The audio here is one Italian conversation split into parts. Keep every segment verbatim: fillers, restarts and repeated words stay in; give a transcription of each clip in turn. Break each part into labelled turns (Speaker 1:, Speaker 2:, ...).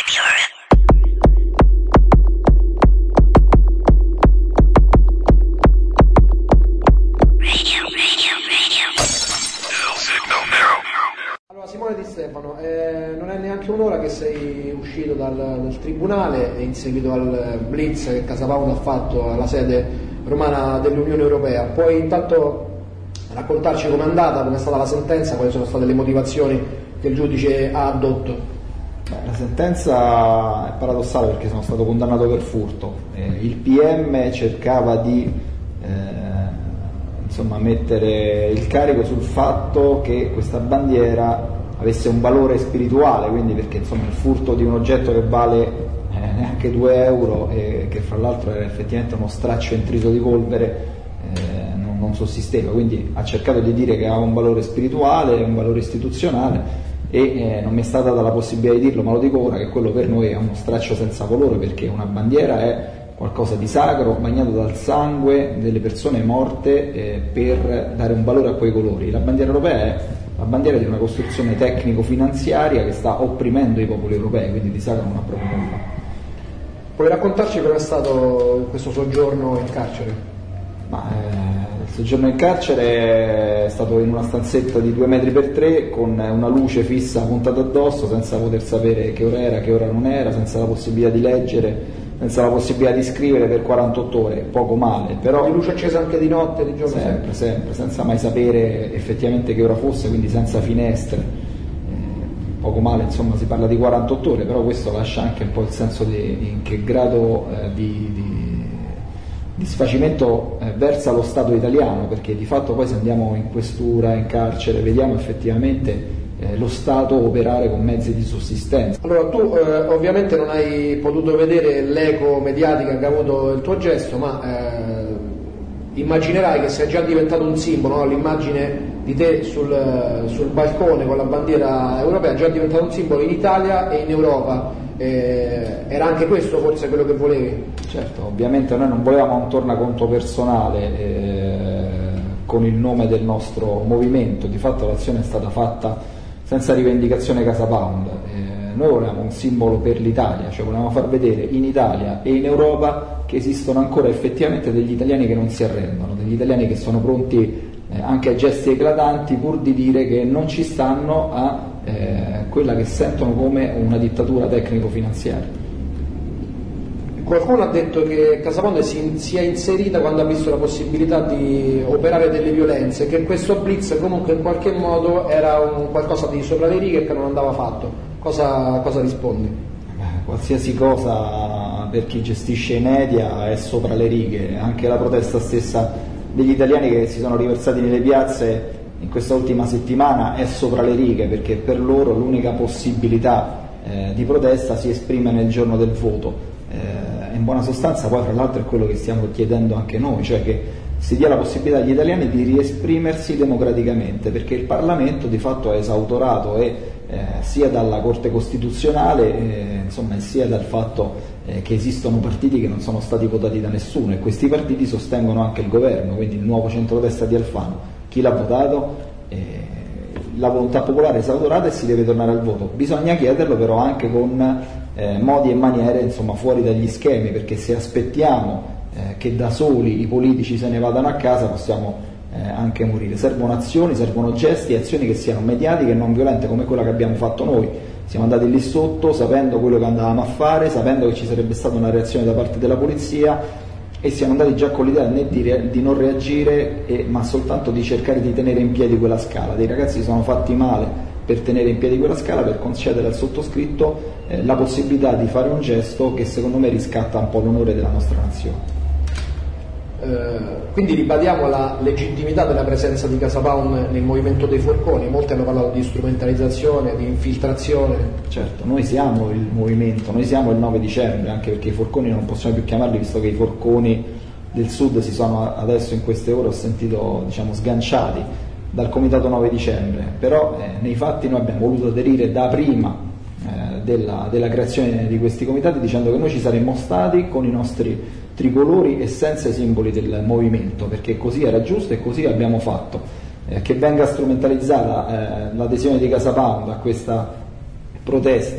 Speaker 1: Allora Simone Di Stefano, eh, non è neanche un'ora che sei uscito dal, dal tribunale in seguito al blitz che CasaPound ha fatto alla sede romana dell'Unione Europea. Puoi intanto raccontarci com'è andata, com'è stata la sentenza, quali sono state le motivazioni che il giudice ha addotto?
Speaker 2: Beh, la sentenza è paradossale perché sono stato condannato per furto. Eh, il P M cercava di eh, insomma, mettere il carico sul fatto che questa bandiera avesse un valore spirituale, quindi perché insomma, il furto di un oggetto che vale eh, neanche due euro e che fra l'altro era effettivamente uno straccio intriso di polvere eh, non, non sussisteva, quindi ha cercato di dire che ha un valore spirituale, un valore istituzionale e eh, non mi è stata data la possibilità di dirlo, ma lo dico ora che quello per noi è uno straccio senza valore, perché una bandiera è qualcosa di sacro, bagnato dal sangue delle persone morte eh, per dare un valore a quei colori. La bandiera europea è la bandiera di una costruzione tecnico-finanziaria che sta opprimendo i popoli europei, quindi di sacro non ha proprio nulla.
Speaker 1: Puoi raccontarci com'è stato questo soggiorno in carcere?
Speaker 2: Ma, eh, il soggiorno in carcere è stato in una stanzetta di due metri per tre con una luce fissa puntata addosso, senza poter sapere che ora era, che ora non era, senza la possibilità di leggere, senza la possibilità di scrivere per quarantotto ore, poco male, però
Speaker 1: di luce accesa anche di notte, di giorno?
Speaker 2: Sempre, sempre, senza mai sapere effettivamente che ora fosse, quindi senza finestre, eh, poco male, insomma si parla di quarantotto ore, però questo lascia anche un po' il senso di in che grado eh, di, di, di sfacimento eh, versa lo Stato italiano, perché di fatto poi se andiamo in questura, in carcere, vediamo effettivamente lo Stato operare con mezzi di sussistenza.
Speaker 1: Allora tu eh, ovviamente non hai potuto vedere l'eco mediatica che ha avuto il tuo gesto, ma eh, immaginerai che sei già diventato un simbolo, no? L'immagine di te sul, sul balcone con la bandiera europea è già diventato un simbolo in Italia e in Europa. Eh, era anche questo forse quello che volevi?
Speaker 2: Certo, ovviamente noi non volevamo un tornaconto personale eh, con il nome del nostro movimento, di fatto l'azione è stata fatta senza rivendicazione CasaPound. Eh, noi volevamo un simbolo per l'Italia, cioè volevamo far vedere in Italia e in Europa che esistono ancora effettivamente degli italiani che non si arrendono, degli italiani che sono pronti eh, anche a gesti eclatanti pur di dire che non ci stanno a eh, quella che sentono come una dittatura tecnico-finanziaria.
Speaker 1: Qualcuno ha detto che CasaPound si, si è inserita quando ha visto la possibilità di operare delle violenze, che questo blitz comunque in qualche modo era un qualcosa di sopra le righe che non andava fatto. Cosa, cosa rispondi?
Speaker 2: Beh, qualsiasi cosa per chi gestisce i media è sopra le righe, anche la protesta stessa degli italiani che si sono riversati nelle piazze in questa ultima settimana è sopra le righe, perché per loro l'unica possibilità eh, di protesta si esprime nel giorno del voto. Eh, in buona sostanza poi fra l'altro è quello che stiamo chiedendo anche noi, cioè che si dia la possibilità agli italiani di riesprimersi democraticamente, perché il Parlamento di fatto è esautorato e eh, sia dalla Corte Costituzionale eh, insomma, sia dal fatto eh, che esistono partiti che non sono stati votati da nessuno e questi partiti sostengono anche il governo, quindi il nuovo centrodestra di Alfano. Chi l'ha votato? Eh, la volontà popolare è esautorata e si deve tornare al voto. Bisogna chiederlo però anche con eh, modi e maniere insomma, fuori dagli schemi, perché se aspettiamo eh, che da soli i politici se ne vadano a casa possiamo eh, anche morire. Servono azioni, servono gesti e azioni che siano mediatiche e non violente come quella che abbiamo fatto noi. Siamo andati lì sotto sapendo quello che andavamo a fare, sapendo che ci sarebbe stata una reazione da parte della polizia e siamo andati già con l'idea né di, re, di non reagire e, ma soltanto di cercare di tenere in piedi quella scala. Dei ragazzi si sono fatti male per tenere in piedi quella scala, per concedere al sottoscritto eh, la possibilità di fare un gesto che secondo me riscatta un po' l'onore della nostra nazione.
Speaker 1: Eh, quindi ribadiamo la legittimità della presenza di CasaPound nel movimento dei forconi. Molti hanno parlato di strumentalizzazione, di infiltrazione.
Speaker 2: Certo, noi siamo il movimento, noi siamo il nove dicembre, anche perché i forconi non possiamo più chiamarli, visto che i forconi del sud si sono adesso in queste ore, ho sentito, diciamo, sganciati dal comitato nove dicembre, però eh, nei fatti noi abbiamo voluto aderire da prima eh, della, della creazione di questi comitati, dicendo che noi ci saremmo stati con i nostri tricolori e senza i simboli del movimento, perché così era giusto e così abbiamo fatto. Eh, che venga strumentalizzata eh, l'adesione di CasaPound a questa protesta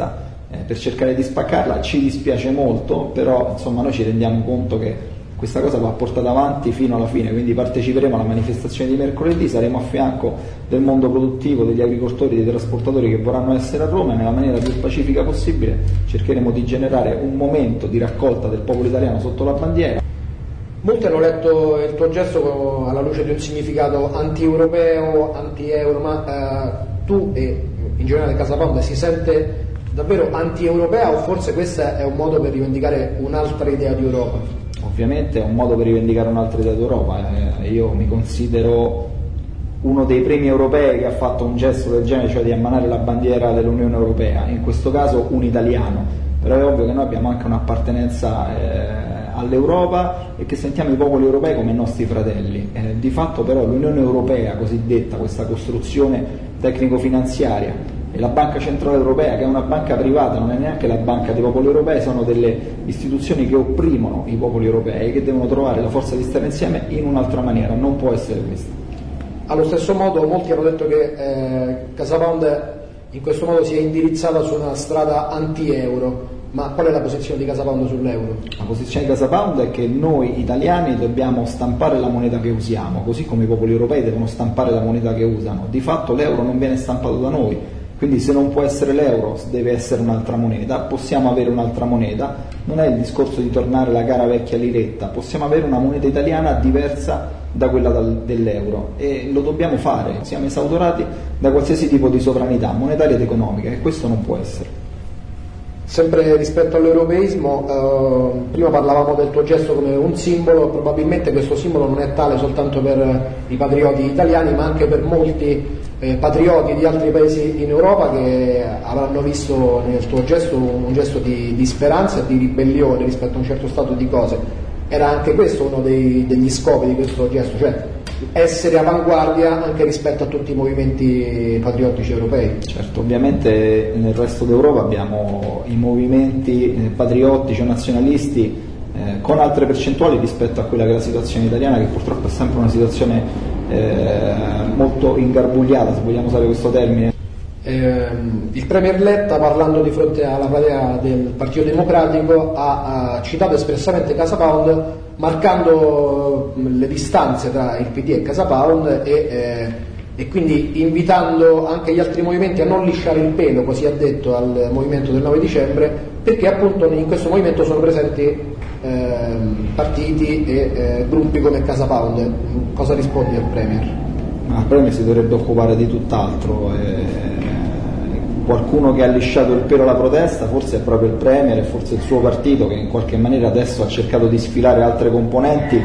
Speaker 2: eh, per cercare di spaccarla. Ci dispiace molto, però insomma noi ci rendiamo conto che questa cosa va portata avanti fino alla fine, quindi parteciperemo alla manifestazione di mercoledì, saremo a fianco del mondo produttivo, degli agricoltori, dei trasportatori che vorranno essere a Roma, e nella maniera più pacifica possibile cercheremo di generare un momento di raccolta del popolo italiano sotto la bandiera.
Speaker 1: Molti hanno letto il tuo gesto alla luce di un significato anti-europeo, anti-euro, ma eh, tu e in generale CasaPound si sente davvero anti-europea, o forse questo è un modo per rivendicare un'altra idea di Europa?
Speaker 2: Ovviamente è un modo per rivendicare un'altra idea d'Europa. Eh, io mi considero uno dei primi europei che ha fatto un gesto del genere, cioè di ammanare la bandiera dell'Unione Europea, in questo caso un italiano, però è ovvio che noi abbiamo anche un'appartenenza eh, all'Europa e che sentiamo i popoli europei come nostri fratelli. Eh, di fatto però l'Unione Europea cosiddetta, questa costruzione tecnico-finanziaria, e la Banca Centrale Europea, che è una banca privata, non è neanche la banca dei popoli europei, sono delle istituzioni che opprimono i popoli europei, che devono trovare la forza di stare insieme in un'altra maniera, non può essere questa.
Speaker 1: Allo stesso modo molti hanno detto che eh, CasaPound in questo modo si è indirizzata su una strada anti-euro, ma qual è la posizione di CasaPound sull'euro?
Speaker 2: La posizione di CasaPound è che noi italiani dobbiamo stampare la moneta che usiamo, così come i popoli europei devono stampare la moneta che usano. Di fatto l'euro non viene stampato da noi, quindi se non può essere l'euro deve essere un'altra moneta. Possiamo avere un'altra moneta, non è il discorso di tornare alla cara vecchia liretta, possiamo avere una moneta italiana diversa da quella dal, dell'euro, e lo dobbiamo fare. Siamo esautorati da qualsiasi tipo di sovranità monetaria ed economica, e questo non può essere.
Speaker 1: Sempre rispetto all'europeismo, eh, prima parlavamo del tuo gesto come un simbolo. Probabilmente questo simbolo non è tale soltanto per i patrioti italiani, ma anche per molti eh, patrioti di altri paesi in Europa che avranno visto nel tuo gesto un, un gesto di, di speranza e di ribellione rispetto a un certo stato di cose. Era anche questo uno dei, degli scopi di questo gesto, cioè essere avanguardia anche rispetto a tutti i movimenti patriottici europei.
Speaker 2: Certo, ovviamente nel resto d'Europa abbiamo i movimenti eh, patriottici o nazionalisti eh, con altre percentuali rispetto a quella che è la situazione italiana, che purtroppo è sempre una situazione eh, molto ingarbugliata, se vogliamo usare questo termine.
Speaker 1: Eh, il Premier Letta, parlando di fronte alla platea del Partito Democratico, ha, ha citato espressamente CasaPound, marcando le distanze tra il P D e CasaPound e, eh, e quindi invitando anche gli altri movimenti a non lisciare il pelo, così ha detto, al movimento del nove dicembre, perché appunto in questo movimento sono presenti eh, partiti e eh, gruppi come CasaPound. Cosa rispondi al Premier?
Speaker 2: Ma il Premier si dovrebbe occupare di tutt'altro. Eh... Qualcuno che ha lisciato il pelo alla protesta forse è proprio il Premier e forse il suo partito, che in qualche maniera adesso ha cercato di sfilare altre componenti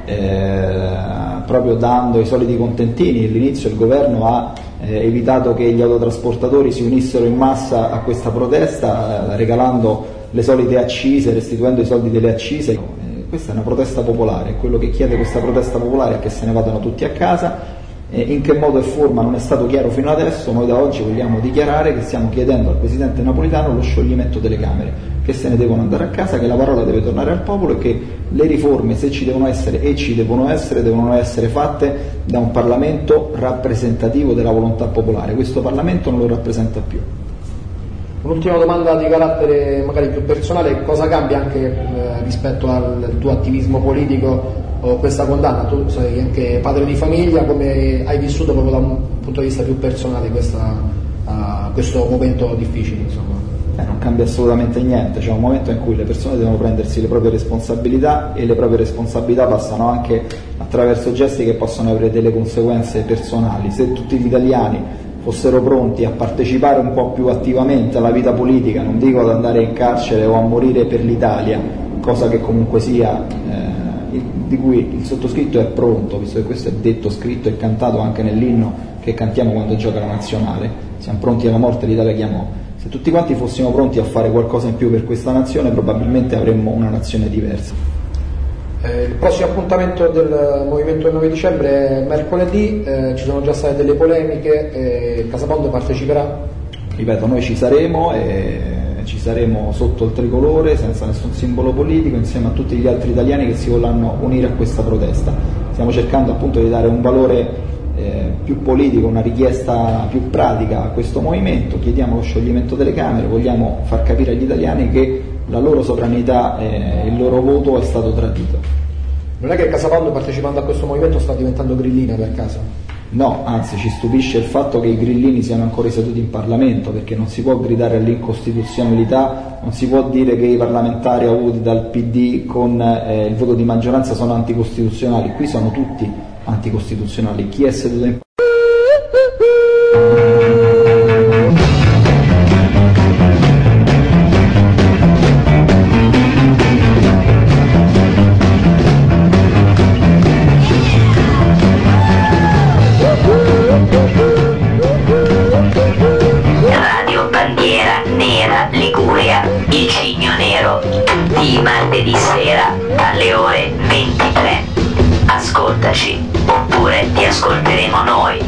Speaker 2: eh, proprio dando i soliti contentini. All'inizio il governo ha eh, evitato che gli autotrasportatori si unissero in massa a questa protesta eh, regalando le solite accise, restituendo i soldi delle accise. Eh, questa è una protesta popolare, quello che chiede questa protesta popolare è che se ne vadano tutti a casa. Eh, in che modo e forma non è stato chiaro fino adesso. Noi da oggi vogliamo dichiarare che stiamo chiedendo al Presidente Napolitano lo scioglimento delle Camere, che se ne devono andare a casa, che la parola deve tornare al popolo e che le riforme, se ci devono essere e ci devono essere, devono essere fatte da un Parlamento rappresentativo della volontà popolare. Questo Parlamento non lo rappresenta più.
Speaker 1: Un'ultima domanda di carattere magari più personale: cosa cambia anche eh, rispetto al tuo attivismo politico o questa condanna? Tu sei anche padre di famiglia, come hai vissuto proprio da un punto di vista più personale questa, uh, questo momento difficile, insomma?
Speaker 2: Eh, non cambia assolutamente niente, c'è un momento in cui le persone devono prendersi le proprie responsabilità, e le proprie responsabilità passano anche attraverso gesti che possono avere delle conseguenze personali. Se tutti gli italiani fossero pronti a partecipare un po' più attivamente alla vita politica, non dico ad andare in carcere o a morire per l'Italia, cosa che comunque sia eh, di cui il sottoscritto è pronto, visto che questo è detto, scritto e cantato anche nell'inno che cantiamo quando gioca la nazionale, siamo pronti alla morte, l'Italia chiamò. Se tutti quanti fossimo pronti a fare qualcosa in più per questa nazione, probabilmente avremmo una nazione diversa.
Speaker 1: Eh, il prossimo appuntamento del movimento del nove dicembre è mercoledì, eh, ci sono già state delle polemiche, eh, CasaPound parteciperà?
Speaker 2: Ripeto, noi ci saremo e ci saremo sotto il tricolore, senza nessun simbolo politico, insieme a tutti gli altri italiani che si vorranno unire a questa protesta. Stiamo cercando appunto di dare un valore eh, più politica, una richiesta più pratica a questo movimento. Chiediamo lo scioglimento delle Camere, vogliamo far capire agli italiani che la loro sovranità e il loro voto è stato tradito.
Speaker 1: Non è che Casapaldo, partecipando a questo movimento, sta diventando grillina per caso?
Speaker 2: No, anzi ci stupisce il fatto che i grillini siano ancora seduti in Parlamento, perché non si può gridare all'incostituzionalità, non si può dire che i parlamentari avuti dal P D con eh, il voto di maggioranza sono anticostituzionali. Qui sono tutti anticostituzionali. Chi è seduto in
Speaker 3: Radio Bandiera Nera Liguria, il Cigno Nero, tutti i martedì sera alle ore ventitré. Ascoltaci, oppure ti ascolteremo noi.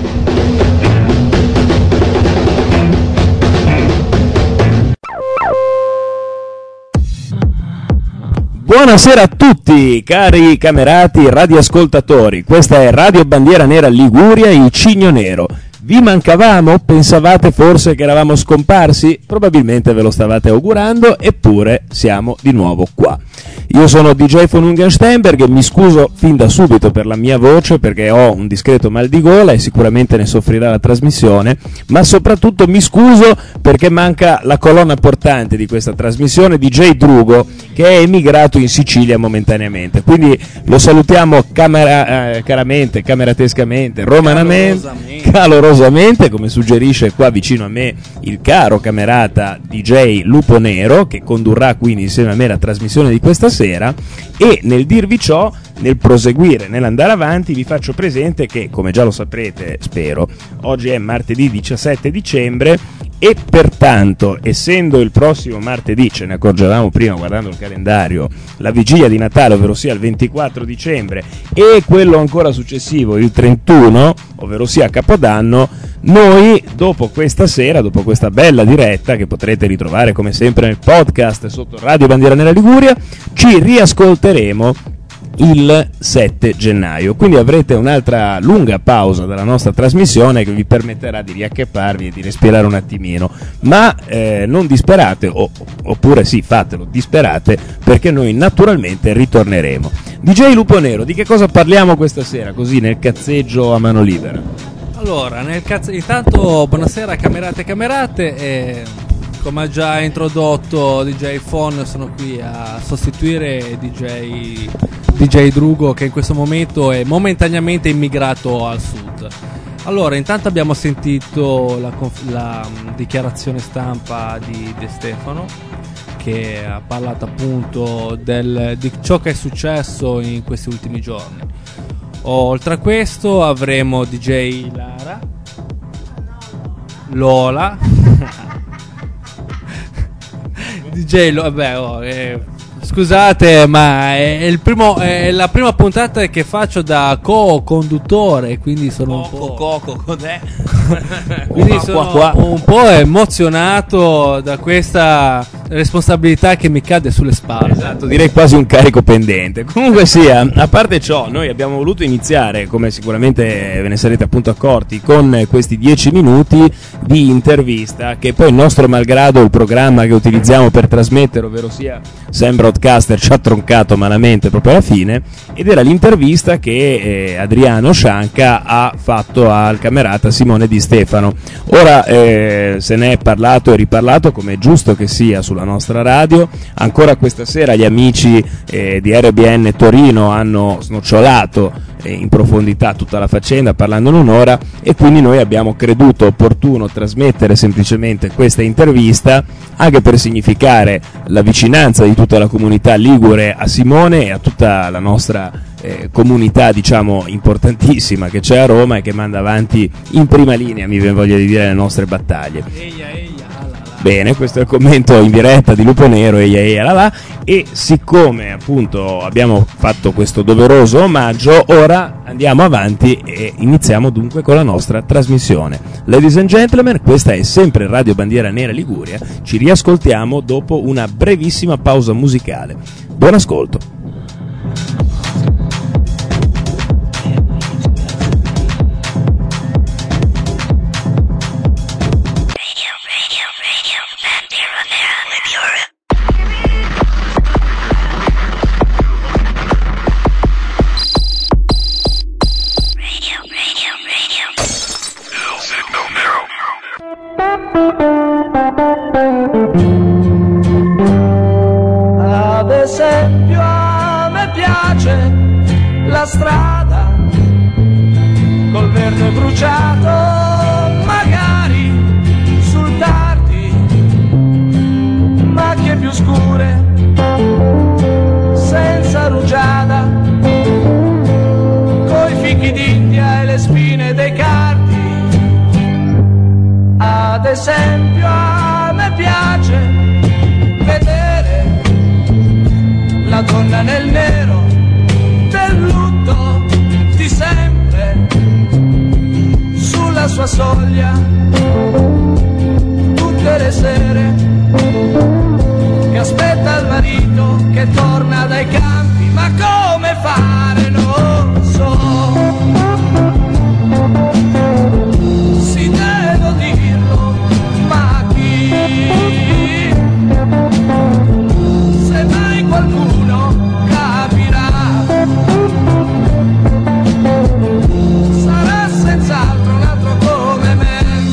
Speaker 4: Buonasera a tutti, cari camerati radioascoltatori. Questa è Radio Bandiera Nera Liguria, il Cigno Nero. Vi mancavamo? Pensavate forse che eravamo scomparsi? Probabilmente ve lo stavate augurando, eppure siamo di nuovo qua. Io sono D J von Ungensteinberg e mi scuso fin da subito per la mia voce, perché ho un discreto mal di gola e sicuramente ne soffrirà la trasmissione, ma soprattutto mi scuso perché manca la colonna portante di questa trasmissione, D J Drugo, che è emigrato in Sicilia momentaneamente. Quindi lo salutiamo camera, eh, caramente, cameratescamente, romanamente, calorosamente. calorosamente, come suggerisce qua vicino a me il caro camerata D J Lupo Nero, che condurrà quindi insieme a me la trasmissione di questa sera. E nel dirvi ciò, nel proseguire, nell'andare avanti, vi faccio presente che, come già lo saprete, spero, oggi è martedì diciassette dicembre e pertanto, essendo il prossimo martedì, ce ne accorgevamo prima guardando il calendario, la vigilia di Natale, ovvero sia il ventiquattro dicembre, e quello ancora successivo, il trentuno, ovvero sia Capodanno, noi dopo questa sera, dopo questa bella diretta che potrete ritrovare come sempre nel podcast sotto Radio Bandiera Nera Liguria, ci riascolteremo il sette gennaio, quindi avrete un'altra lunga pausa dalla nostra trasmissione che vi permetterà di riaccapparvi e di respirare un attimino, ma eh, non disperate, o, oppure sì, fatelo, disperate, perché noi naturalmente ritorneremo. D J Lupo Nero, di che cosa parliamo questa sera, così nel cazzeggio a mano libera?
Speaker 5: Allora, nel cazzo... intanto buonasera camerate e camerate, e come ha già introdotto D J Fon, sono qui a sostituire D J D J Drugo, che in questo momento è momentaneamente immigrato al sud. Allora, intanto abbiamo sentito la, conf- la um, dichiarazione stampa di De Stefano, che ha parlato appunto del, di ciò che è successo in questi ultimi giorni. Oltre a questo avremo D J Lara, Lola D J Lola, vabbè, oh, eh, scusate, ma è, il primo, è la prima puntata che faccio da co-conduttore, quindi sono
Speaker 6: Coco,
Speaker 5: un po'...
Speaker 6: Coco, cos'è?
Speaker 5: Quindi
Speaker 6: qua,
Speaker 5: sono
Speaker 6: qua, qua.
Speaker 5: un po' emozionato da questa responsabilità che mi cade sulle spalle.
Speaker 4: Esatto, direi quasi un carico pendente. Comunque sia, a parte ciò, noi abbiamo voluto iniziare, come sicuramente ve ne sarete appunto accorti, con questi dieci minuti di intervista, che poi nostro malgrado il programma che utilizziamo per trasmettere, ovvero sia Sam Broadcaster, ci ha troncato malamente proprio alla fine, ed era l'intervista che eh, Adriano Scianca ha fatto al camerata Simone Di Stefano. Ora eh, se ne è parlato e riparlato, come è giusto che sia, sulla nostra radio. Ancora questa sera gli amici eh, di R B N Torino hanno snocciolato eh, in profondità tutta la faccenda, parlandone un'ora, e quindi noi abbiamo creduto opportuno trasmettere semplicemente questa intervista, anche per significare la vicinanza di tutta la comunità ligure a Simone e a tutta la nostra Eh, comunità, diciamo, importantissima che c'è a Roma e che manda avanti in prima linea, mi viene voglia di dire, le nostre battaglie.
Speaker 5: Eia, eia, la, la.
Speaker 4: Bene, questo è il commento in diretta di Lupo Nero, eia, eia, la, la. E siccome appunto abbiamo fatto questo doveroso omaggio, ora andiamo avanti e iniziamo dunque con la nostra trasmissione. Ladies and gentlemen, questa è sempre Radio Bandiera Nera Liguria, ci riascoltiamo dopo una brevissima pausa musicale. Buon ascolto.
Speaker 6: Ad esempio a me piace la strada col verde bruciato, magari sul tardi, macchie più scure, senza rugiada, coi fichi d'India e le spine dei cardi. Ad esempio a me piace vedere la donna nel nero del lutto di sempre sulla sua soglia tutte le sere, che aspetta il marito che torna dai campi, ma come fare non so. Si devo dirlo, ma chi? Se mai qualcuno capirà, sarà senz'altro un altro come me.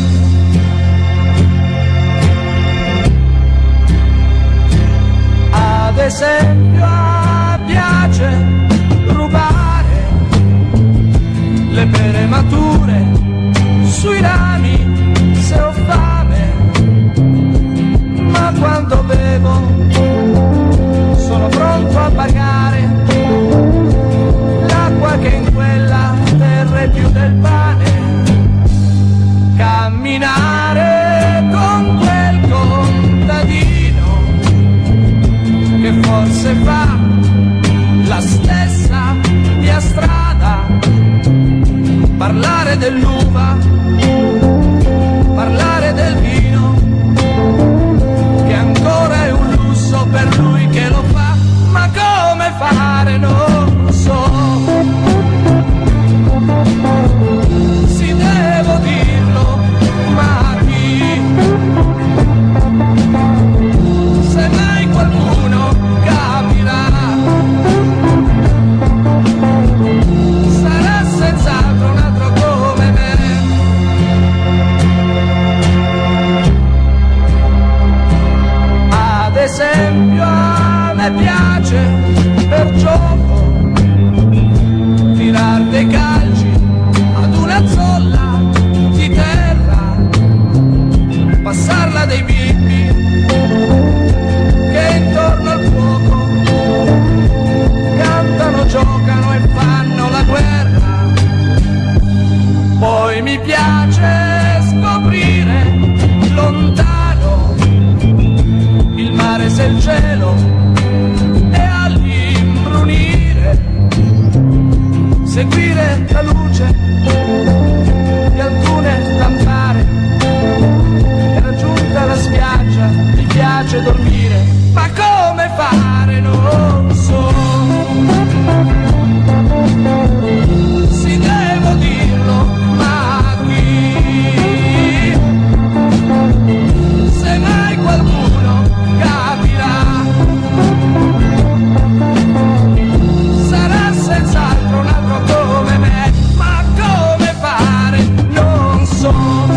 Speaker 6: Ad esempio a piace rubare le pere mature sui rami se ho fame, ma quando bevo sono pronto a pagare l'acqua che in quella terra è più del pane. Camminare con quel contadino che forse fa la stessa via strada, parlare dell'uva, parlare del vino, che ancora è un lusso per lui che lo fa, ma come fare non so. Si devo dirlo, ma chi? Se mai qualcuno capirà, sarà senz'altro un altro come me. Ad esempio a me piace per gioco tirar dei calci ad una zolla di terra, passarla dei bimbi che intorno al fuoco cantano, giocano e fanno la guerra. Poi mi piace scoprire lontano il mare se il cielo e all'imbrunire seguire la luce di alcune lampare, e raggiunta la spiaggia mi piace dormire, ma come fare non so. Si devo dirlo, ma chi? Se mai qualcuno capirà, sarà senz'altro un altro come me, ma come fare non so.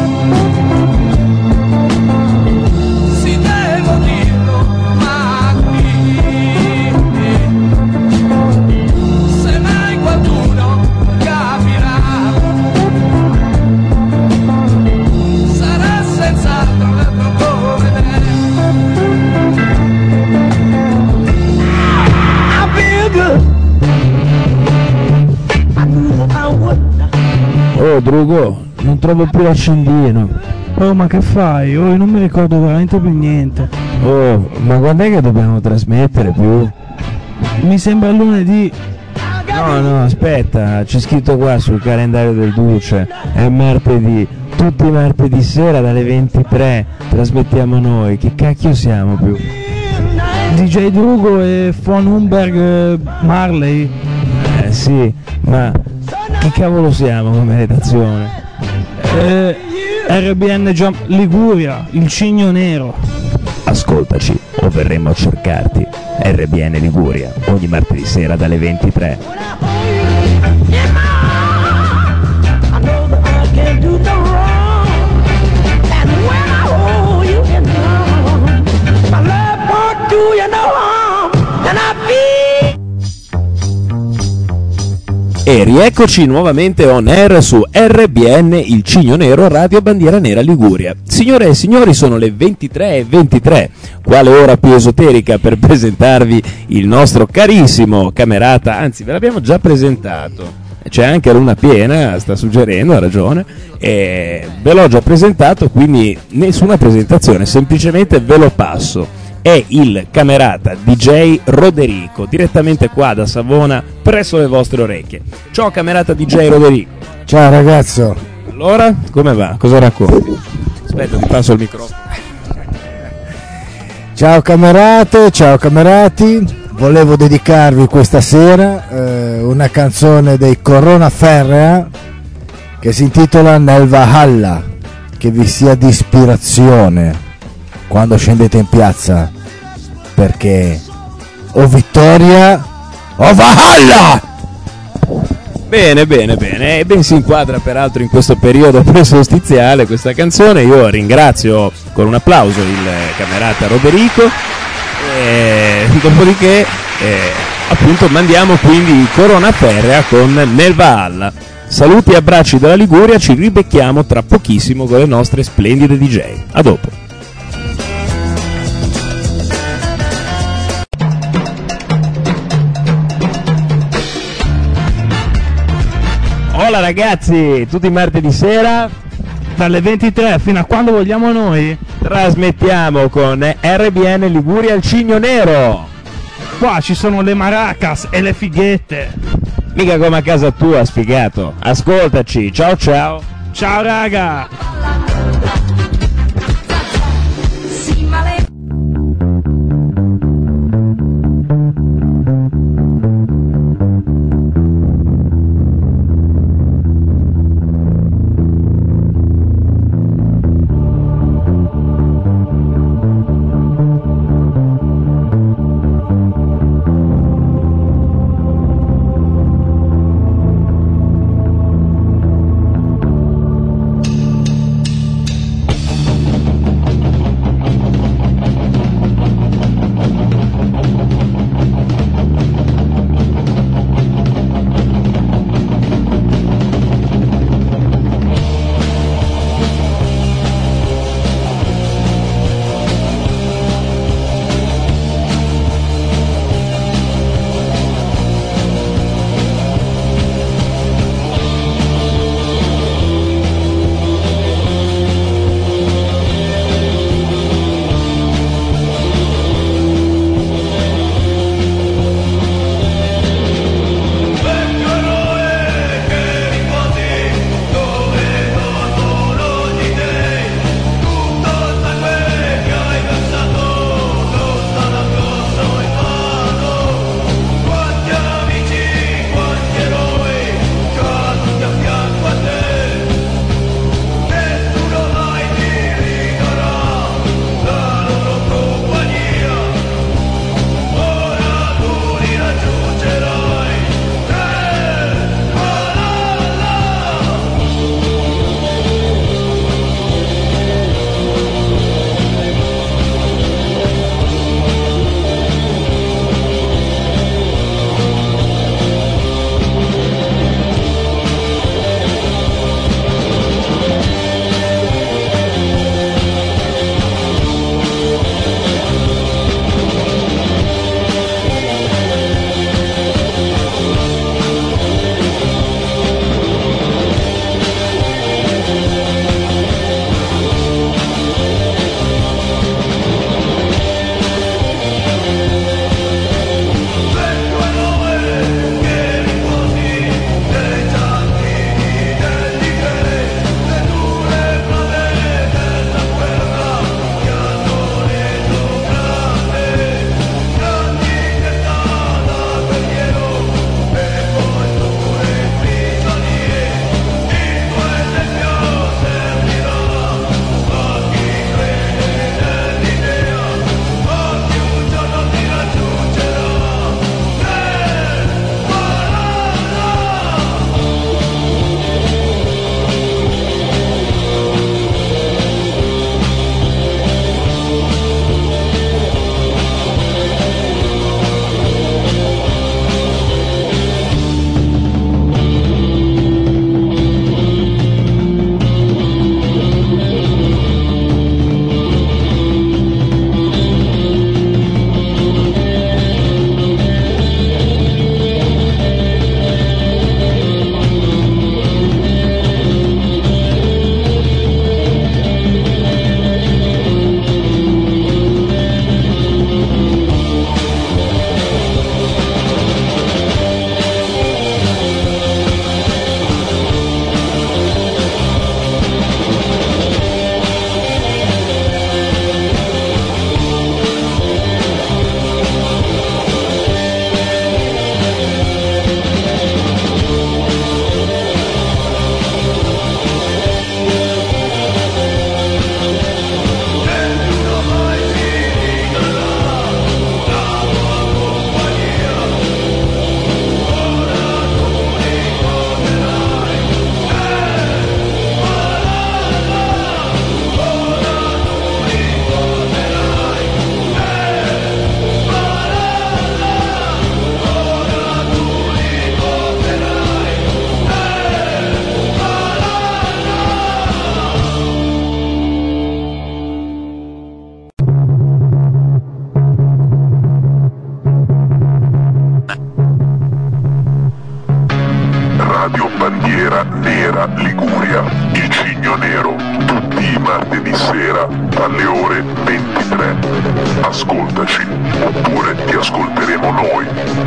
Speaker 6: Si devo dirlo, ma qui? Se mai qualcuno capirà, sarà senz'altro un altro come me. I feel good.
Speaker 4: Oh Drugo, non trovo più l'accendino.
Speaker 7: Oh, ma che fai? Oh, io non mi ricordo veramente più niente.
Speaker 4: Oh, ma quando è che dobbiamo trasmettere più?
Speaker 7: Mi sembra lunedì.
Speaker 4: No, no, aspetta, c'è scritto qua sul calendario del Duce, è martedì, tutti i martedì sera dalle ventitré trasmettiamo noi, che cacchio siamo più?
Speaker 7: D J Drugo e Von Humberg eh, Marley.
Speaker 4: Eh sì, ma che cavolo siamo come redazione?
Speaker 7: Eh, R B N Jam- Liguria, il cigno nero.
Speaker 4: Ascoltaci o verremo a cercarti. R B N Liguria, ogni martedì sera dalle ventitré.
Speaker 6: I know that I can't do no wrong, and when I hold you in my arms,
Speaker 4: E rieccoci nuovamente on air su R B N, il Cigno Nero, Radio Bandiera Nera Liguria. Signore e signori, sono le ventitré e ventitré. Quale ora più esoterica per presentarvi il nostro carissimo camerata, anzi ve l'abbiamo già presentato. C'è anche Luna Piena, sta suggerendo, ha ragione, e ve l'ho già presentato, quindi nessuna presentazione, semplicemente ve lo passo. È il camerata D J Roderico, direttamente qua da Savona, presso le vostre orecchie. Ciao camerata D J Roderico.
Speaker 8: Ciao ragazzo.
Speaker 4: Allora, come va? Cosa racconti? Aspetta, ti passo il microfono.
Speaker 8: Ciao camerate, ciao camerati. Volevo dedicarvi questa sera eh, una canzone dei Corona Ferrea che si intitola Nel Valhalla, che vi sia di ispirazione quando scendete in piazza, perché o vittoria o Valhalla!
Speaker 4: Bene, bene, bene, e ben si inquadra peraltro in questo periodo presolstiziale questa canzone. Io ringrazio con un applauso il camerata Roderico e dopodiché eh, appunto mandiamo quindi Corona Ferrea con Nel Valhalla. Saluti e abbracci dalla Liguria, ci ribecchiamo tra pochissimo con le nostre splendide D J. A dopo. Hola ragazzi, tutti i martedì sera
Speaker 7: dalle ventitré fino a quando vogliamo noi
Speaker 4: trasmettiamo con R B N Liguria il Cigno Nero.
Speaker 7: Qua ci sono le maracas e le fighette,
Speaker 4: mica come a casa tua, sfigato. Ascoltaci, ciao ciao.
Speaker 7: Ciao raga.
Speaker 9: Nera Liguria, il Cigno Nero, tutti i martedì sera alle ore ventitré. Ascoltaci, oppure ti ascolteremo noi.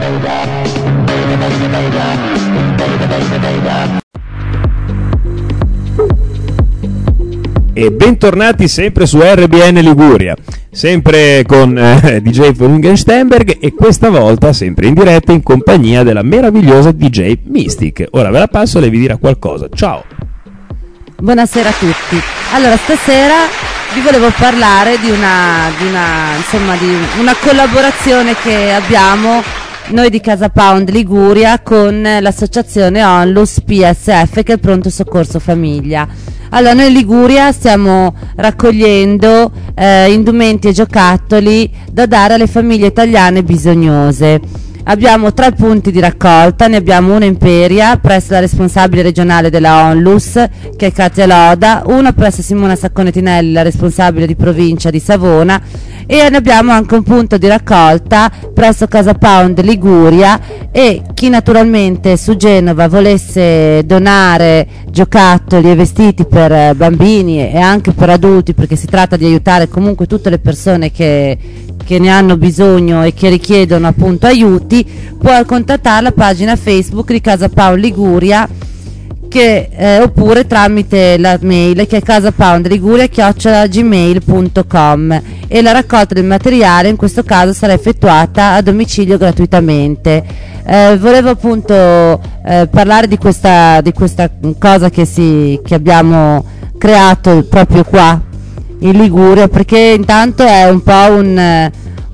Speaker 4: E bentornati sempre su R B N Liguria, sempre con eh, D J Fungenstenberg, e questa volta sempre in diretta in compagnia della meravigliosa D J Mystic. Ora ve la passo, lei vi dirà qualcosa. Ciao.
Speaker 10: Buonasera a tutti. Allora, stasera vi volevo parlare di una, di una, insomma, di una collaborazione che abbiamo noi di Casa Pound Liguria con l'associazione Onlus P S F, che è il Pronto Soccorso Famiglia. Allora, noi in Liguria stiamo raccogliendo eh, indumenti e giocattoli da dare alle famiglie italiane bisognose. Abbiamo tre punti di raccolta, ne abbiamo una in Peria presso la responsabile regionale della Onlus, che è Katia Loda, una presso Simona Saccone Tinelli, la responsabile di provincia di Savona, e ne abbiamo anche un punto di raccolta presso Casa Pound Liguria. E chi naturalmente su Genova volesse donare giocattoli e vestiti per bambini e anche per adulti, perché si tratta di aiutare comunque tutte le persone che che ne hanno bisogno e che richiedono appunto aiuti, può contattare la pagina Facebook di Casa Pound Liguria, che, eh, oppure tramite la mail che è casapoundliguria chiocciola gmail punto com, e la raccolta del materiale in questo caso sarà effettuata a domicilio gratuitamente. Eh, volevo appunto eh, parlare di questa, di questa cosa che, si, che abbiamo creato proprio qua in Liguria, perché intanto è un po' un,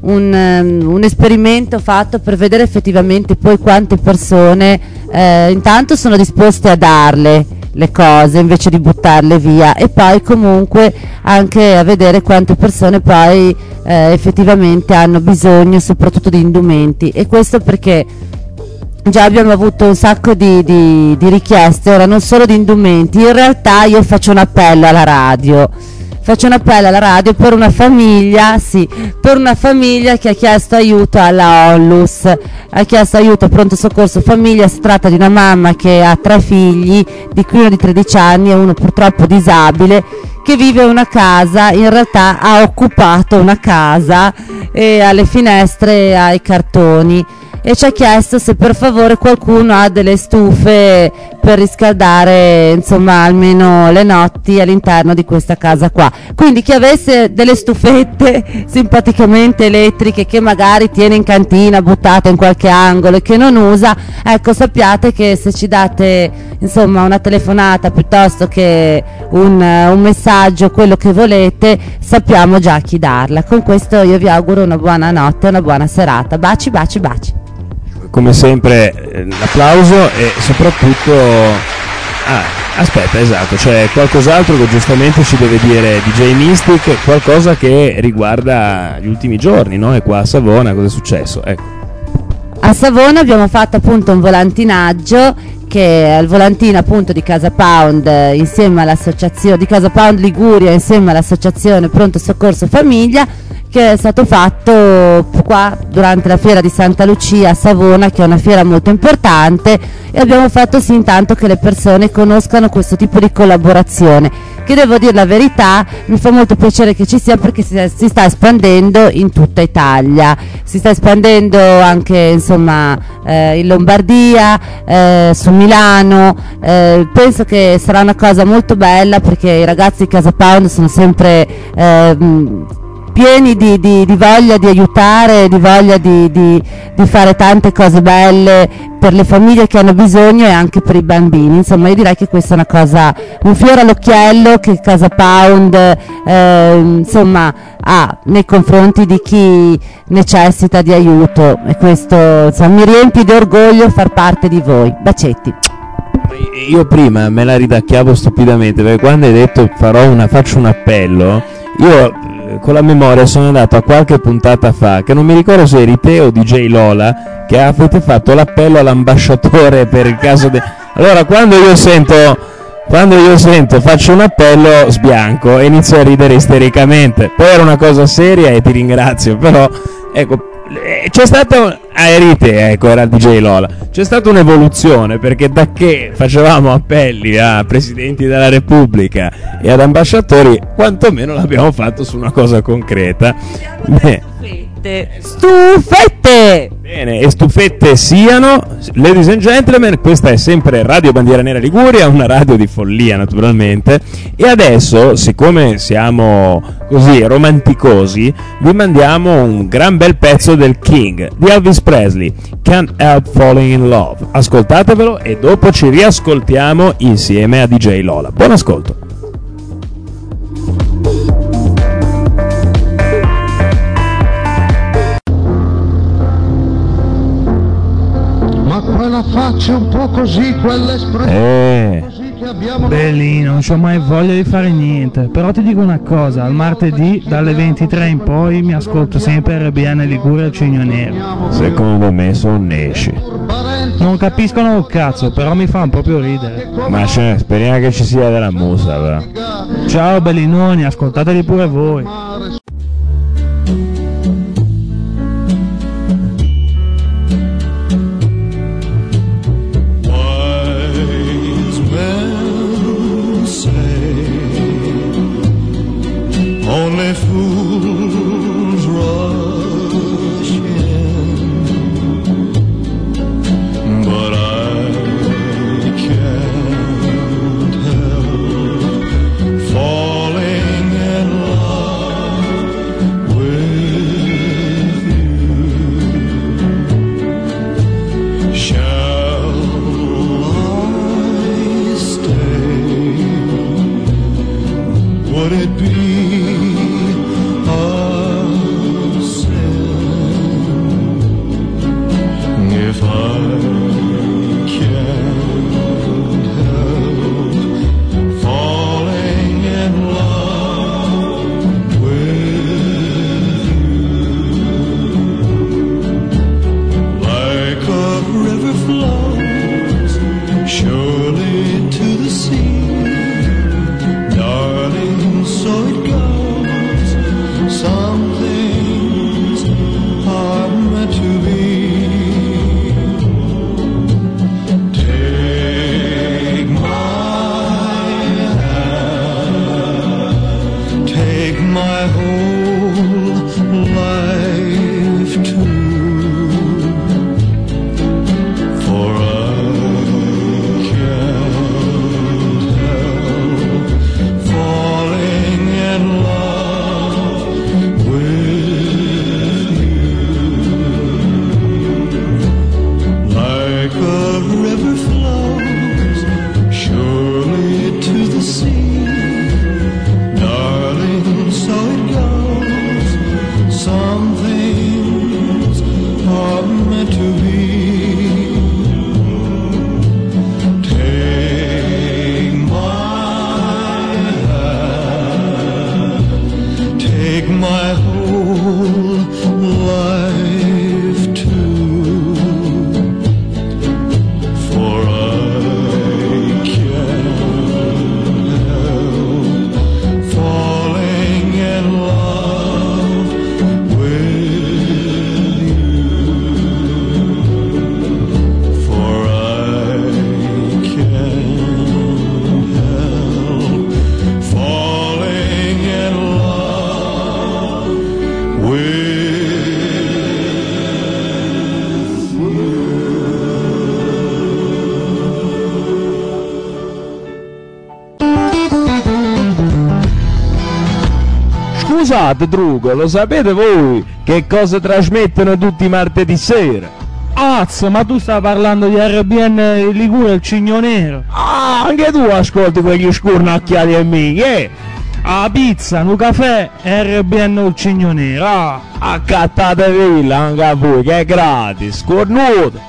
Speaker 10: un, un esperimento fatto per vedere effettivamente poi quante persone eh, intanto sono disposte a darle le cose invece di buttarle via, e poi comunque anche a vedere quante persone poi eh, effettivamente hanno bisogno soprattutto di indumenti. E questo perché già abbiamo avuto un sacco di, di, di richieste, ora non solo di indumenti. In realtà io faccio un appello alla radio Faccio un appello alla radio per una famiglia, sì, per una famiglia che ha chiesto aiuto alla Onlus, ha chiesto aiuto a Pronto Soccorso Famiglia. Si tratta di una mamma che ha tre figli, di cui uno di tredici anni e uno purtroppo disabile, che vive in una casa, in realtà ha occupato una casa e ha le finestre e ha i cartoni, e ci ha chiesto se per favore qualcuno ha delle stufe per riscaldare insomma almeno le notti all'interno di questa casa qua. Quindi chi avesse delle stufette simpaticamente elettriche che magari tiene in cantina buttate in qualche angolo e che non usa, ecco, sappiate che se ci date insomma una telefonata piuttosto che un, un messaggio, quello che volete, sappiamo già a chi darla. Con questo io vi auguro una buona notte, una buona serata. Baci baci baci.
Speaker 4: Come sempre eh, l'applauso, e soprattutto ah, aspetta, esatto, c'è qualcos'altro che giustamente ci deve dire D J Mystic, qualcosa che riguarda gli ultimi giorni, no? E qua a Savona cosa è successo? Ecco.
Speaker 10: A Savona abbiamo fatto appunto un volantinaggio, che è il volantino appunto di Casa Pound eh, insieme all'associazione di Casa Pound Liguria insieme all'associazione Pronto Soccorso Famiglia, che è stato fatto qua durante la fiera di Santa Lucia a Savona, che è una fiera molto importante, e abbiamo fatto sì intanto che le persone conoscano questo tipo di collaborazione, che devo dire la verità mi fa molto piacere che ci sia, perché si, si sta espandendo in tutta Italia, si sta espandendo anche insomma eh, in Lombardia, eh, su Milano. Eh, penso che sarà una cosa molto bella, perché i ragazzi di Casa Pound sono sempre eh, pieni di, di, di voglia di aiutare, di voglia di, di, di fare tante cose belle per le famiglie che hanno bisogno e anche per i bambini. Insomma, io direi che questa è una cosa, un fiore all'occhiello che Casa Pound eh, insomma ha nei confronti di chi necessita di aiuto, e questo insomma, mi riempie di orgoglio far parte di voi. Bacetti.
Speaker 4: Io prima me la ridacchiavo stupidamente, perché quando hai detto farò una, faccio un appello, io con la memoria sono andato a qualche puntata fa, che non mi ricordo se eri te o D J Lola, che avete fatto l'appello all'ambasciatore per il caso de... Allora quando io sento quando io sento faccio un appello sbianco e inizio a ridere istericamente. Poi era una cosa seria e ti ringrazio, però ecco, c'è stata ah, Erite, ecco, era il D J Lola. C'è stata un'evoluzione, perché da che facevamo appelli a presidenti della Repubblica e ad ambasciatori, quantomeno l'abbiamo fatto su una cosa concreta. Beh,
Speaker 10: Stufette!
Speaker 4: bene, e stufette siano, ladies and gentlemen, questa è sempre Radio Bandiera Nera Liguria, una radio di follia naturalmente, e adesso, siccome siamo così romanticosi, vi mandiamo un gran bel pezzo del King, di Elvis Presley, Can't Help Falling in Love. Ascoltatevelo e dopo ci riascoltiamo insieme a D J Lola. Buon ascolto.
Speaker 11: Quella faccia un po' così, quell'espressione
Speaker 4: Eh.
Speaker 11: così che abbiamo.
Speaker 7: Bellino, non c'ho mai voglia di fare niente. Però ti dico una cosa, al martedì dalle ventitré in poi mi ascolto sempre R B N Liguria al Cigno Nero.
Speaker 4: Secondo me sono nesci.
Speaker 7: Non capiscono un cazzo, però mi fanno proprio ridere.
Speaker 4: Ma cioè, speriamo che ci sia della musa, però.
Speaker 7: Ciao bellinoni, ascoltateli pure voi.
Speaker 11: Only fools rush in, but I can't help falling in love with you. Shall I stay? Would it be if I can't help falling in love with you? Like a river flows surely to the sea, darling, so it goes. Some things are meant to be. My whole life too, for I can't help falling in love with you. Like a river flows surely to the sea, so it goes. Some things are meant to be. Take my hand, take my whole life too, for I can't help falling in love with you, for I can't help falling in love with you.
Speaker 4: Scusate, Drugo, lo sapete voi che cosa trasmettono tutti i martedì sera?
Speaker 7: Azzo, ma tu stai parlando di R B N Liguria il Cigno Nero?
Speaker 4: Ah, anche tu ascolti quegli scurnacchiati e mi, che?
Speaker 7: A pizza, un caffè, R B N il Cigno Nero. Ah,
Speaker 4: accattate villa anche a voi, che è gratis, cornuto.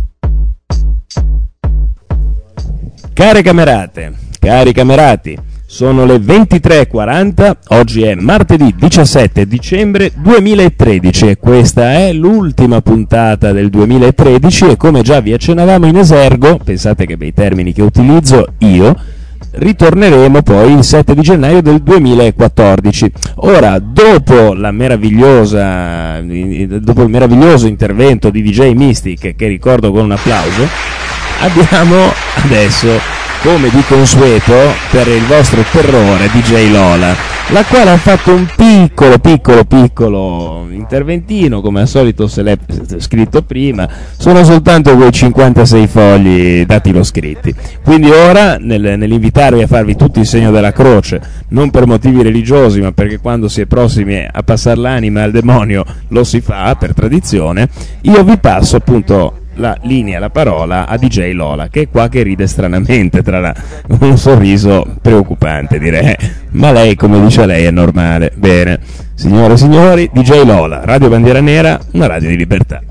Speaker 4: Care camerate, cari camerati, Sono le ventitré e quaranta, oggi è martedì diciassette dicembre duemilatredici e questa è l'ultima puntata del duemilatredici e come già vi accennavamo in esergo, pensate che bei termini che utilizzo io, ritorneremo poi il sette di gennaio del duemilaquattordici. Ora, dopo la meravigliosa dopo il meraviglioso intervento di D J Mystic, che ricordo con un applauso, abbiamo adesso, come di consueto, per il vostro terrore, D J Lola, la quale ha fatto un piccolo, piccolo, piccolo interventino, come al solito se l'è scritto prima, sono soltanto quei cinquantasei fogli dati lo scritti. Quindi ora, nel, nell'invitarvi a farvi tutti il segno della croce, non per motivi religiosi, ma perché quando si è prossimi a passare l'anima al demonio lo si fa, per tradizione, io vi passo appunto la linea, la parola a D J Lola, che è qua che ride stranamente, tra la, un sorriso preoccupante direi, ma lei, come dice lei, è normale. Bene, signore e signori, D J Lola, Radio Bandiera Nera, una radio di libertà.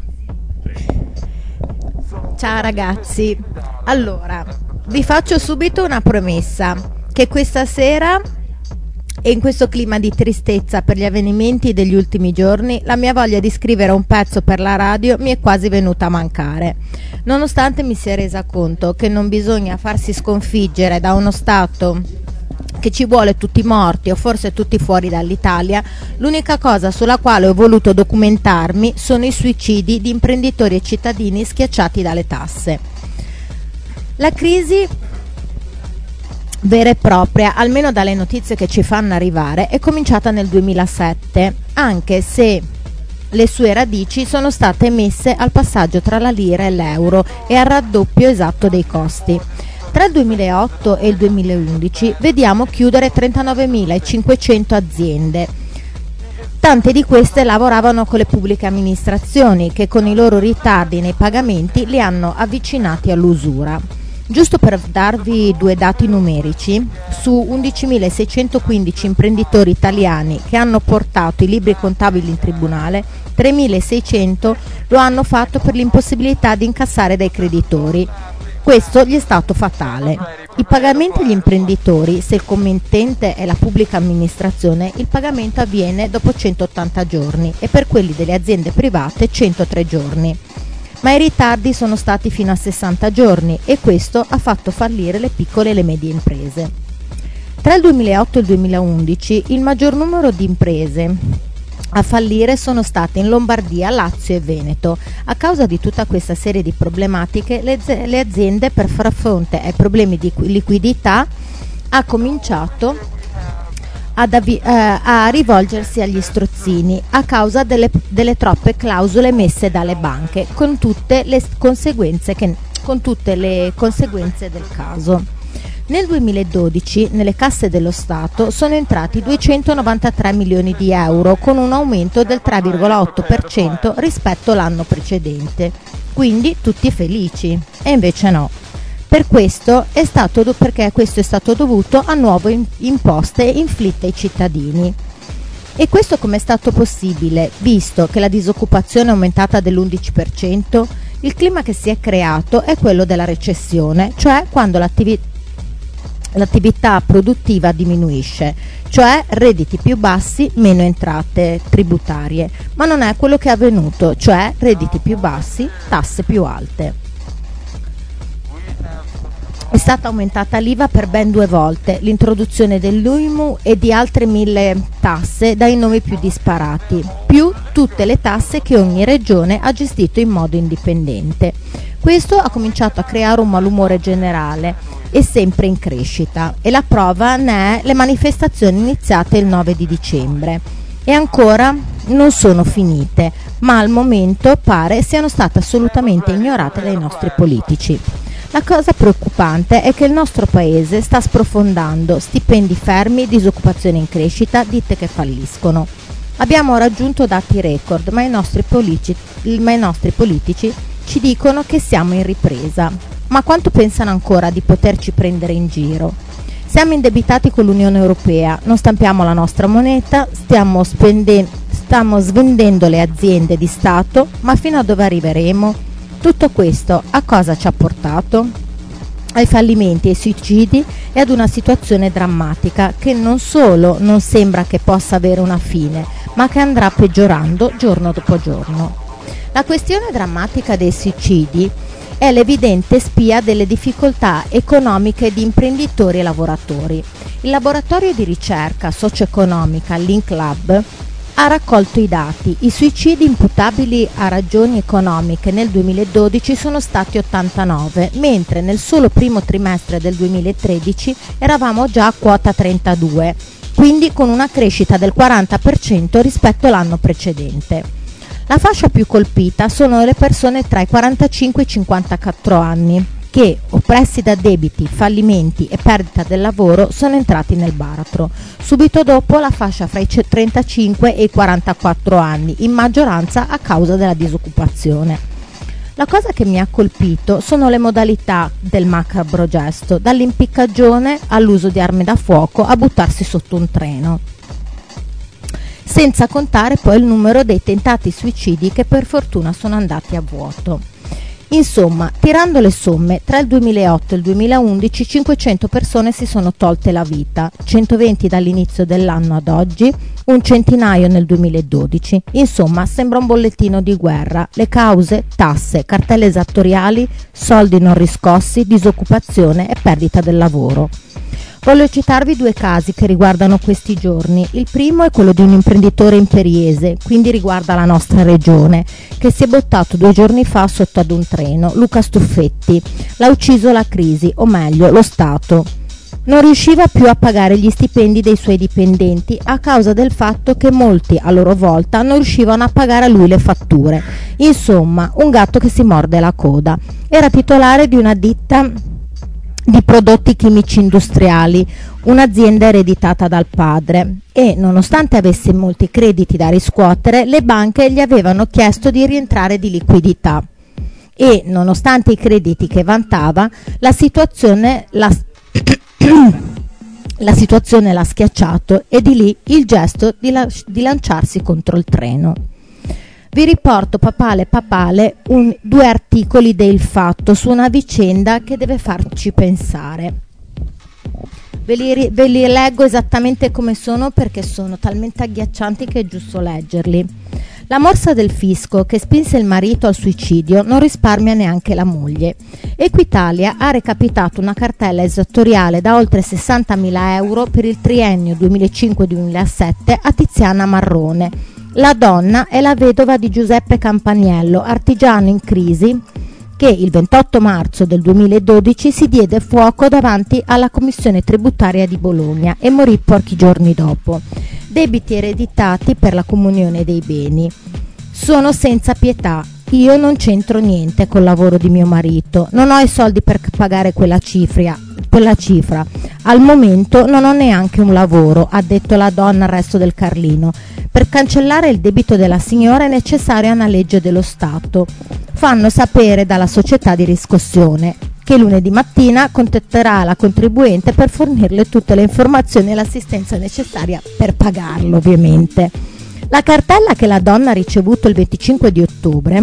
Speaker 12: Ciao ragazzi, allora vi faccio subito una promessa, che questa sera e in questo clima di tristezza per gli avvenimenti degli ultimi giorni, la mia voglia di scrivere un pezzo per la radio mi è quasi venuta a mancare. Nonostante mi sia resa conto che non bisogna farsi sconfiggere da uno Stato che ci vuole tutti morti o forse tutti fuori dall'Italia, l'unica cosa sulla quale ho voluto documentarmi sono i suicidi di imprenditori e cittadini schiacciati dalle tasse. La crisi vera e propria, almeno dalle notizie che ci fanno arrivare, è cominciata nel duemilasette, anche se le sue radici sono state messe al passaggio tra la lira e l'euro e al raddoppio esatto dei costi. Tra il duemilaotto e il duemilaundici vediamo chiudere trentanovemilacinquecento aziende. Tante di queste lavoravano con le pubbliche amministrazioni, che con i loro ritardi nei pagamenti li hanno avvicinati all'usura. Giusto per darvi due dati numerici, su undicimilaseicentoquindici imprenditori italiani che hanno portato i libri contabili in tribunale, tremilaseicento lo hanno fatto per l'impossibilità di incassare dai creditori. Questo gli è stato fatale. I pagamenti agli imprenditori, se il committente è la pubblica amministrazione, il pagamento avviene dopo centottanta giorni e per quelli delle aziende private centotré giorni. Ma i ritardi sono stati fino a sessanta giorni e questo ha fatto fallire le piccole e le medie imprese. Tra il duemilaotto e il duemilaundici il maggior numero di imprese a fallire sono state in Lombardia, Lazio e Veneto. A causa di tutta questa serie di problematiche, le, le aziende, per far fronte ai problemi di liquidità, ha cominciato Ad avvi- eh, a rivolgersi agli strozzini a causa delle, delle troppe clausole messe dalle banche, con tutte le conseguenze che, con tutte le conseguenze del caso. Nel duemiladodici nelle casse dello Stato sono entrati duecentonovantatré milioni di euro, con un aumento del tre virgola otto per cento rispetto all'anno precedente. Quindi tutti felici, e invece no. Per questo è stato do- perché questo è stato dovuto a nuove in- imposte inflitte ai cittadini. E questo come è stato possibile, visto che la disoccupazione è aumentata dell'undici per cento? Il clima che si è creato è quello della recessione, cioè quando l'attivi- l'attività produttiva diminuisce, cioè redditi più bassi, meno entrate tributarie. Ma non è quello che è avvenuto, cioè redditi più bassi, tasse più alte. È stata aumentata l'I V A per ben due volte, l'introduzione dell'U I M U e di altre mille tasse dai nomi più disparati, più tutte le tasse che ogni regione ha gestito in modo indipendente. Questo ha cominciato a creare un malumore generale e sempre in crescita, e la prova ne è le manifestazioni iniziate il nove di dicembre. E ancora non sono finite, ma al momento pare siano state assolutamente ignorate dai nostri politici. La cosa preoccupante è che il nostro paese sta sprofondando, stipendi fermi, disoccupazione in crescita, ditte che falliscono. Abbiamo raggiunto dati record, ma i nostri politici, ma i nostri politici ci dicono che siamo in ripresa. Ma quanto pensano ancora di poterci prendere in giro? Siamo indebitati con l'Unione Europea, non stampiamo la nostra moneta, stiamo, spende- stiamo svendendo le aziende di Stato, ma fino a dove arriveremo? Tutto questo a cosa ci ha portato? ai fallimenti e ai suicidi e ad una situazione drammatica che non solo non sembra che possa avere una fine, ma che andrà peggiorando giorno dopo giorno. La questione drammatica dei suicidi è l'evidente spia delle difficoltà economiche di imprenditori e lavoratori. Il laboratorio di ricerca socio-economica Link Lab ha raccolto i dati. I suicidi imputabili a ragioni economiche nel duemiladodici sono stati ottantanove, mentre nel solo primo trimestre del duemilatredici eravamo già a quota trentadue, quindi con una crescita del quaranta per cento rispetto all'anno precedente. La fascia più colpita sono le persone tra i quarantacinque e i cinquantaquattro anni, che, oppressi da debiti, fallimenti e perdita del lavoro, sono entrati nel baratro. Subito dopo la fascia fra i trentacinque e i quarantaquattro anni, in maggioranza a causa della disoccupazione. La cosa che mi ha colpito sono le modalità del macabro gesto, dall'impiccagione all'uso di armi da fuoco a buttarsi sotto un treno. Senza contare poi il numero dei tentati suicidi che per fortuna sono andati a vuoto. Insomma, tirando le somme, tra il duemilaotto e il duemilaundici cinquecento persone si sono tolte la vita, centoventi dall'inizio dell'anno ad oggi, un centinaio nel duemiladodici. Insomma, sembra un bollettino di guerra. Le cause? Tasse, cartelle esattoriali, soldi non riscossi, disoccupazione e perdita del lavoro. Voglio citarvi due casi che riguardano questi giorni. Il primo è quello di un imprenditore imperiese, quindi riguarda la nostra regione, che si è buttato due giorni fa sotto ad un treno, Luca Stuffetti. L'ha ucciso la crisi, o meglio, lo Stato. Non riusciva più a pagare gli stipendi dei suoi dipendenti a causa del fatto che molti, a loro volta, non riuscivano a pagare a lui le fatture. Insomma, un gatto che si morde la coda. Era titolare di una ditta di prodotti chimici industriali, un'azienda ereditata dal padre, e nonostante avesse molti crediti da riscuotere, le banche gli avevano chiesto di rientrare di liquidità e nonostante i crediti che vantava, la situazione la, la situazione l'ha schiacciato, e di lì il gesto di, la, di lanciarsi contro il treno. Vi riporto papale papale un, due articoli del Fatto su una vicenda che deve farci pensare. Ve li, ve li leggo esattamente come sono perché sono talmente agghiaccianti che è giusto leggerli. La morsa del fisco che spinse il marito al suicidio non risparmia neanche la moglie. Equitalia ha recapitato una cartella esattoriale da oltre sessantamila euro per il triennio duemilacinque duemilasette a Tiziana Marrone. La donna è la vedova di Giuseppe Campaniello, artigiano in crisi, che il ventotto marzo del duemiladodici si diede fuoco davanti alla commissione tributaria di Bologna e morì pochi giorni dopo. Debiti ereditati per la comunione dei beni. Sono senza pietà. Io non c'entro niente col lavoro di mio marito, non ho i soldi per pagare quella cifra, quella cifra. Al momento non ho neanche un lavoro, ha detto la donna al Resto del Carlino. Per cancellare il debito della signora è necessaria una legge dello Stato. Fanno sapere dalla società di riscossione che lunedì mattina contatterà la contribuente per fornirle tutte le informazioni e l'assistenza necessaria per pagarlo, ovviamente. La cartella che la donna ha ricevuto il venticinque di ottobre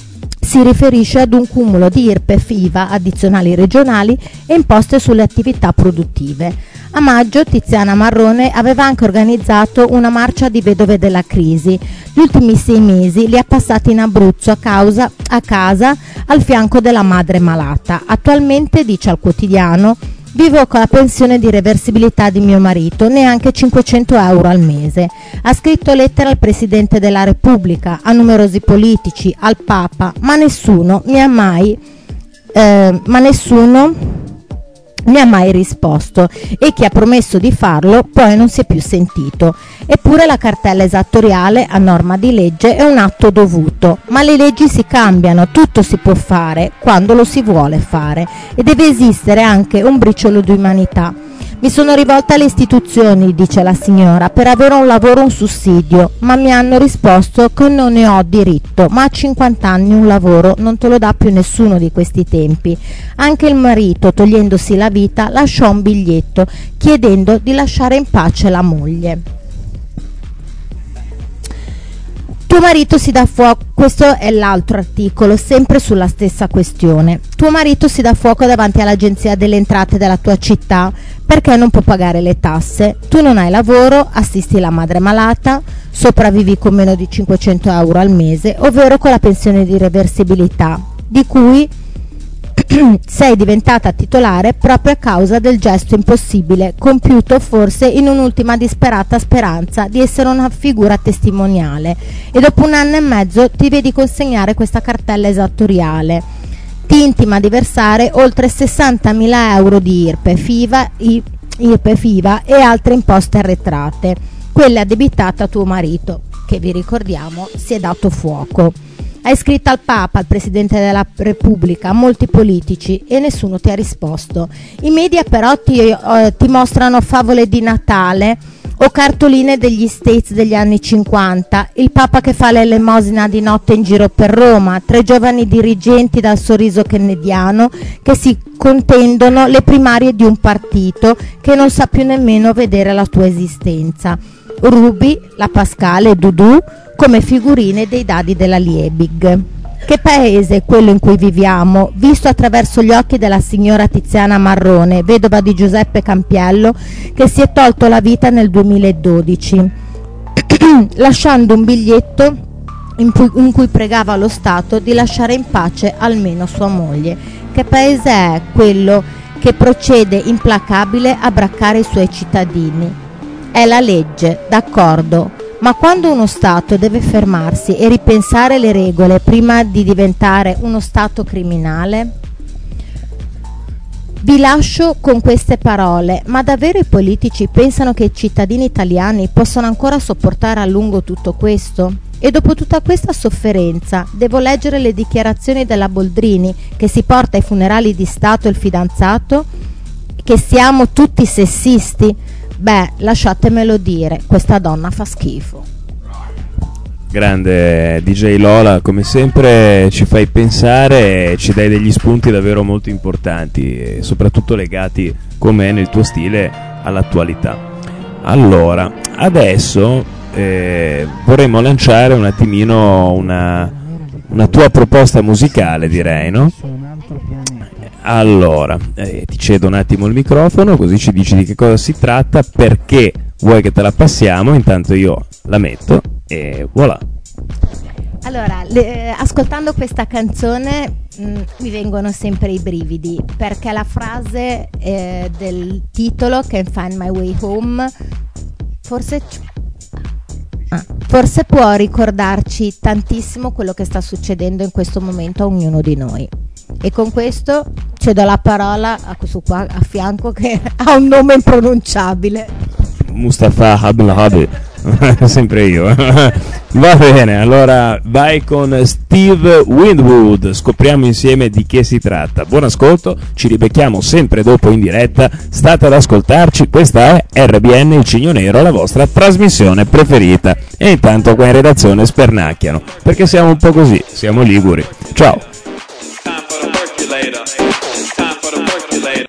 Speaker 12: si riferisce ad un cumulo di I R P E F, I V A, addizionali regionali e imposte sulle attività produttive. A maggio Tiziana Marrone aveva anche organizzato una marcia di vedove della crisi. Gli ultimi sei mesi li ha passati in Abruzzo a, causa, a casa al fianco della madre malata. Attualmente, dice al quotidiano, vivo con la pensione di reversibilità di mio marito, neanche cinquecento euro al mese. Ha scritto lettere al Presidente della Repubblica, a numerosi politici, al Papa, ma nessuno mi ha mai, eh, ma nessuno mi ha mai risposto, e chi ha promesso di farlo poi non si è più sentito. Eppure la cartella esattoriale a norma di legge è un atto dovuto, ma le leggi si cambiano, tutto si può fare quando lo si vuole fare e deve esistere anche un briciolo di umanità. Mi sono rivolta alle istituzioni, dice la signora, per avere un lavoro, un sussidio, ma mi hanno risposto che non ne ho diritto, ma a cinquanta anni un lavoro non te lo dà più nessuno di questi tempi. Anche il marito, togliendosi la vita, lasciò un biglietto chiedendo di lasciare in pace la moglie. Tuo marito si dà fuoco, questo è l'altro articolo, sempre sulla stessa questione. Tuo marito si dà fuoco davanti all'agenzia delle entrate della tua città perché non può pagare le tasse. Tu non hai lavoro, assisti la madre malata, sopravvivi con meno di cinquecento euro al mese, ovvero con la pensione di reversibilità, di cui sei diventata titolare proprio a causa del gesto impossibile, compiuto forse in un'ultima disperata speranza di essere una figura testimoniale, e dopo un anno e mezzo ti vedi consegnare questa cartella esattoriale. Ti intima di versare oltre sessantamila euro di I R P E F, I V A, I R P E F, I V A e altre imposte arretrate, quelle addebitate a tuo marito, che vi ricordiamo si è dato fuoco. Hai scritto al Papa, al Presidente della Repubblica, a molti politici e nessuno ti ha risposto. I media però ti, eh, ti mostrano favole di Natale o cartoline degli States degli anni cinquanta, il Papa che fa l'elemosina di notte in giro per Roma, tre giovani dirigenti dal sorriso kennediano che si contendono le primarie di un partito che non sa più nemmeno vedere la tua esistenza. Ruby, la Pascale e Dudu come figurine dei dadi della Liebig. Che paese è quello in cui viviamo, visto attraverso gli occhi della signora Tiziana Marrone, vedova di Giuseppe Campiello, che si è tolto la vita nel duemiladodici, lasciando un biglietto in cui, in cui pregava lo Stato di lasciare in pace almeno sua moglie. Che paese è quello che procede implacabile a braccare i suoi cittadini? È la legge, d'accordo, ma quando uno Stato deve fermarsi e ripensare le regole prima di diventare uno Stato criminale? Vi lascio con queste parole, ma davvero i politici pensano che i cittadini italiani possano ancora sopportare a lungo tutto questo? E dopo tutta questa sofferenza devo leggere le dichiarazioni della Boldrini che si porta ai funerali di Stato il fidanzato? Che siamo tutti sessisti? Beh, lasciatemelo dire, questa donna fa schifo.
Speaker 4: Grande D J Lola, come sempre ci fai pensare e ci dai degli spunti davvero molto importanti, e soprattutto legati, come nel tuo stile, all'attualità. Allora, adesso eh, vorremmo lanciare un attimino una, una tua proposta musicale, direi, no? Allora, eh, ti cedo un attimo il microfono, così ci dici di che cosa si tratta, perché vuoi che te la passiamo, intanto io la metto e voilà.
Speaker 12: Allora, le, eh, ascoltando questa canzone mh, mi vengono sempre i brividi, perché la frase eh, del titolo, Can't Find My Way Home, forse... Ah, forse può ricordarci tantissimo quello che sta succedendo in questo momento a ognuno di noi. E con questo cedo la parola a questo qua a fianco che ha un nome impronunciabile.
Speaker 4: Mustafa Abdelhadi, sempre io. Va bene, allora vai con Steve Winwood, scopriamo insieme di che si tratta. Buon ascolto, ci ribecchiamo sempre dopo in diretta, state ad ascoltarci, questa è R B N Il Cigno Nero, la vostra trasmissione preferita. E intanto qua in redazione spernacchiano, perché siamo un po' così, siamo liguri. Ciao. Time for the percolator.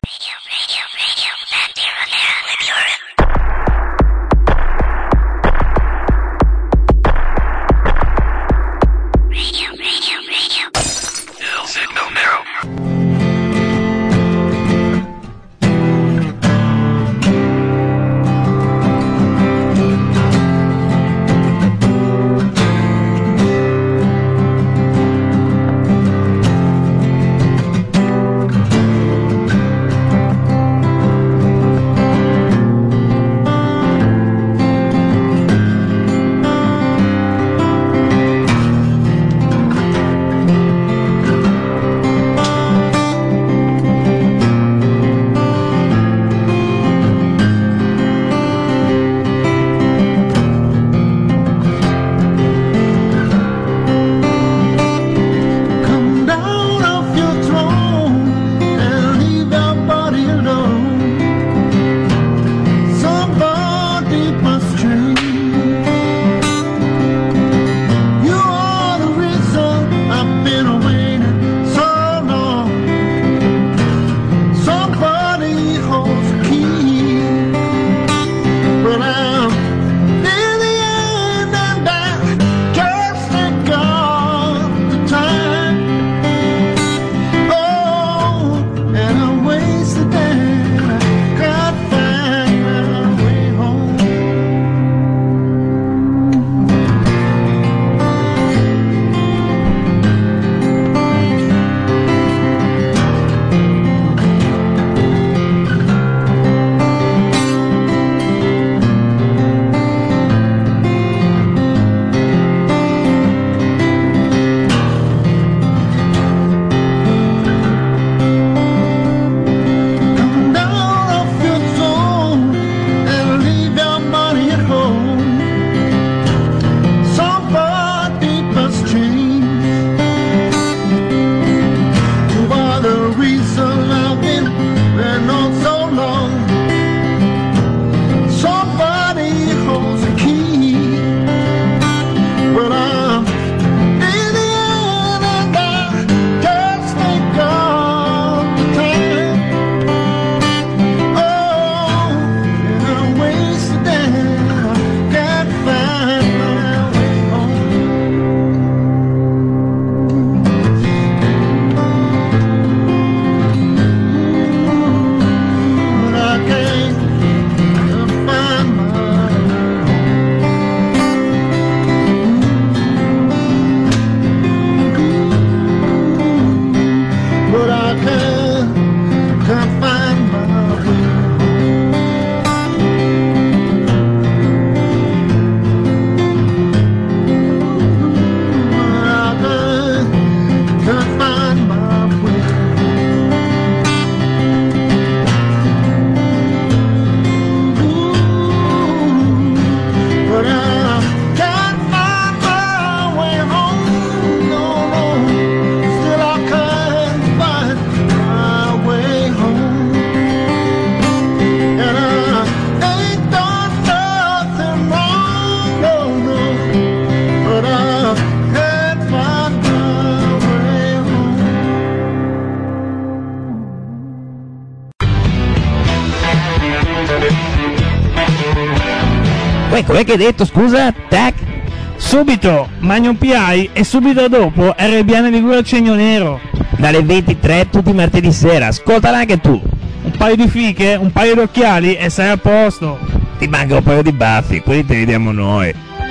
Speaker 4: Poi com'è che hai detto, scusa? Tac?
Speaker 7: Subito Magnum P I e subito dopo R B N Liguria Cigno Nero.
Speaker 4: Dalle ventitré tutti i martedì sera, ascoltala anche tu.
Speaker 7: Un paio di fiche, un paio di occhiali e sei a posto.
Speaker 4: Ti manca un paio di baffi, quelli te li diamo noi.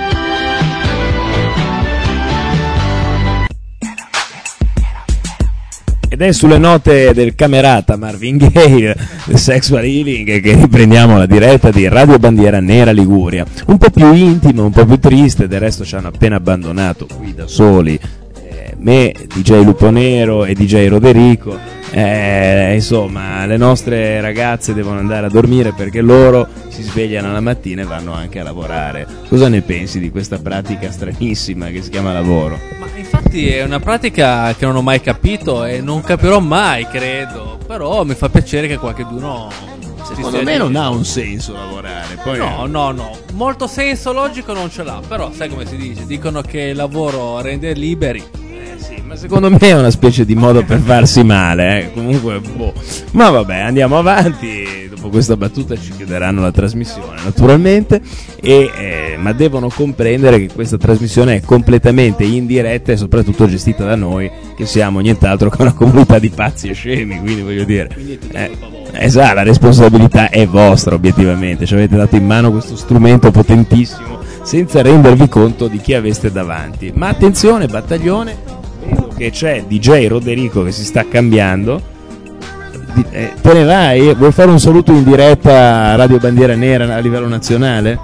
Speaker 4: Ed è sulle note del camerata Marvin Gaye, The Sexual Healing, che riprendiamo la diretta di Radio Bandiera Nera Liguria. Un po' più intimo, un po' più triste, del resto ci hanno appena abbandonato qui da soli eh, me, D J Lupo Nero e D J Roderico. Eh, insomma, le nostre ragazze devono andare a dormire perché loro si svegliano la mattina e vanno anche a lavorare. Cosa ne pensi di questa pratica stranissima che si chiama lavoro?
Speaker 5: Ma infatti è una pratica che non ho mai capito e non capirò mai, credo. Però mi fa piacere che qualcuno...
Speaker 4: Secondo me non ha un senso lavorare. Poi
Speaker 5: No, no, no. Molto senso logico non ce l'ha. Però sai come si dice? Dicono che il lavoro rende liberi.
Speaker 4: Ma secondo me è una specie di modo per farsi male, eh. Comunque, boh. Ma vabbè, andiamo avanti. Dopo questa battuta ci chiuderanno la trasmissione, naturalmente. E, eh, ma devono comprendere che questa trasmissione è completamente in diretta e soprattutto gestita da noi, che siamo nient'altro che una comunità di pazzi e scemi. Quindi voglio dire, eh, esatto, la responsabilità è vostra, obiettivamente. Ci avete dato in mano questo strumento potentissimo senza rendervi conto di chi aveste davanti. Ma attenzione, battaglione. Che c'è D J Roderico che si sta cambiando. Eh, te ne vai? Vuoi fare un saluto in diretta a Radio Bandiera Nera a livello nazionale?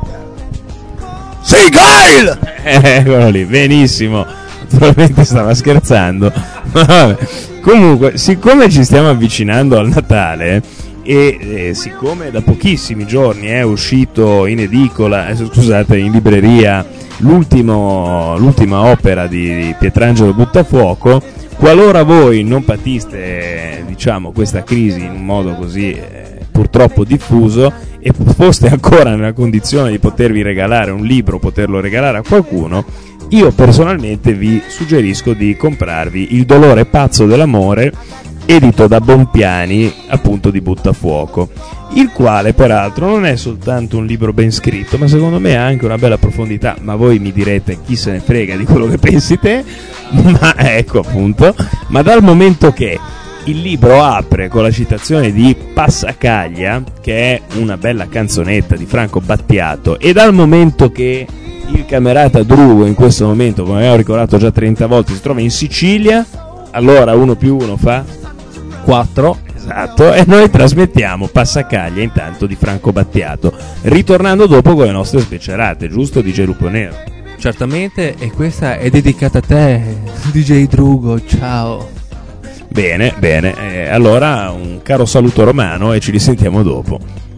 Speaker 8: Sei Gail!
Speaker 4: Eh, eccolo lì, benissimo. Naturalmente stava scherzando. Ma vabbè. Comunque, siccome ci stiamo avvicinando al Natale e eh, siccome da pochissimi giorni è uscito in edicola, eh, scusate, in libreria l'ultimo, l'ultima opera di Pietrangelo Buttafuoco, qualora voi non patiste, diciamo, questa crisi in un modo così eh, purtroppo diffuso e foste ancora nella condizione di potervi regalare un libro, poterlo regalare a qualcuno, io personalmente vi suggerisco di comprarvi Il dolore pazzo dell'amore, edito da Bompiani, appunto di Buttafuoco, il quale peraltro non è soltanto un libro ben scritto, ma secondo me ha anche una bella profondità. Ma voi mi direte, chi se ne frega di quello che pensi te? Ma ecco, appunto, ma dal momento che il libro apre con la citazione di Passacaglia, che è una bella canzonetta di Franco Battiato, e dal momento che il camerata Drugo in questo momento, come avevo ricordato già trenta volte, si trova in Sicilia, allora uno più uno fa quattro, esatto, e noi trasmettiamo Passacaglia intanto di Franco Battiato, ritornando dopo con le nostre speccerate, giusto D J Lupo Nero?
Speaker 5: Certamente, e questa è dedicata a te, D J Drugo, ciao.
Speaker 4: Bene, bene, eh, allora un caro saluto romano e ci risentiamo dopo.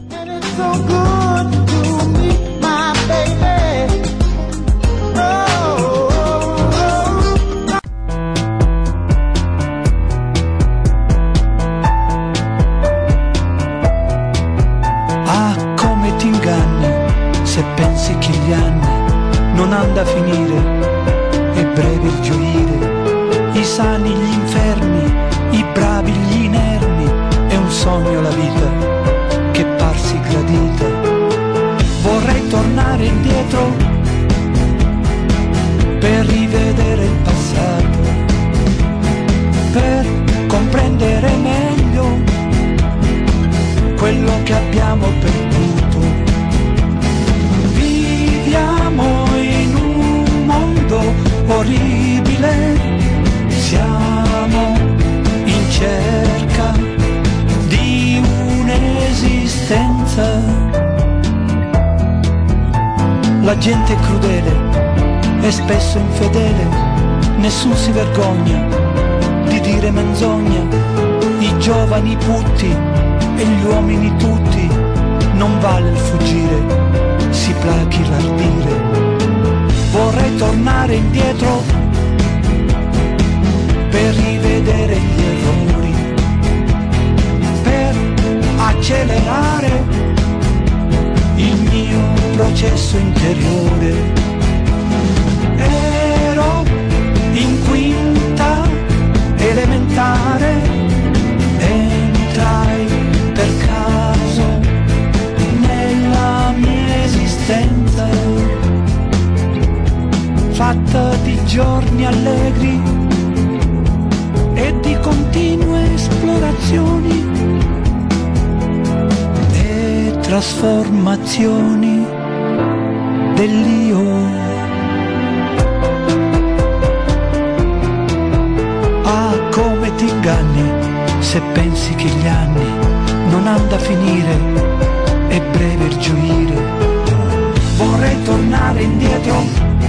Speaker 6: Se pensi che gli anni non hanno da finire, è breve il gioire, i sani gli infermi, i bravi gli inermi, è un sogno la vita che parsi gradita. Vorrei tornare indietro per rivedere il passato, per comprendere meglio quello che abbiamo perduto. Viviamo in un mondo orribile, siamo in cerca di un'esistenza. La gente è crudele e spesso infedele, nessun si vergogna di dire menzogna. I giovani putti e gli uomini tutti, non vale il fuggire, si plachi l'ardire. Vorrei tornare indietro per rivedere gli errori, per accelerare il mio processo interiore. Ero in quinta elementare, entrai per caso nella mia esistenza.
Speaker 11: trasformazioni dell'io. Ah, come ti inganni se pensi che gli anni non hanno da finire, è breve il gioire. Vorrei tornare indietro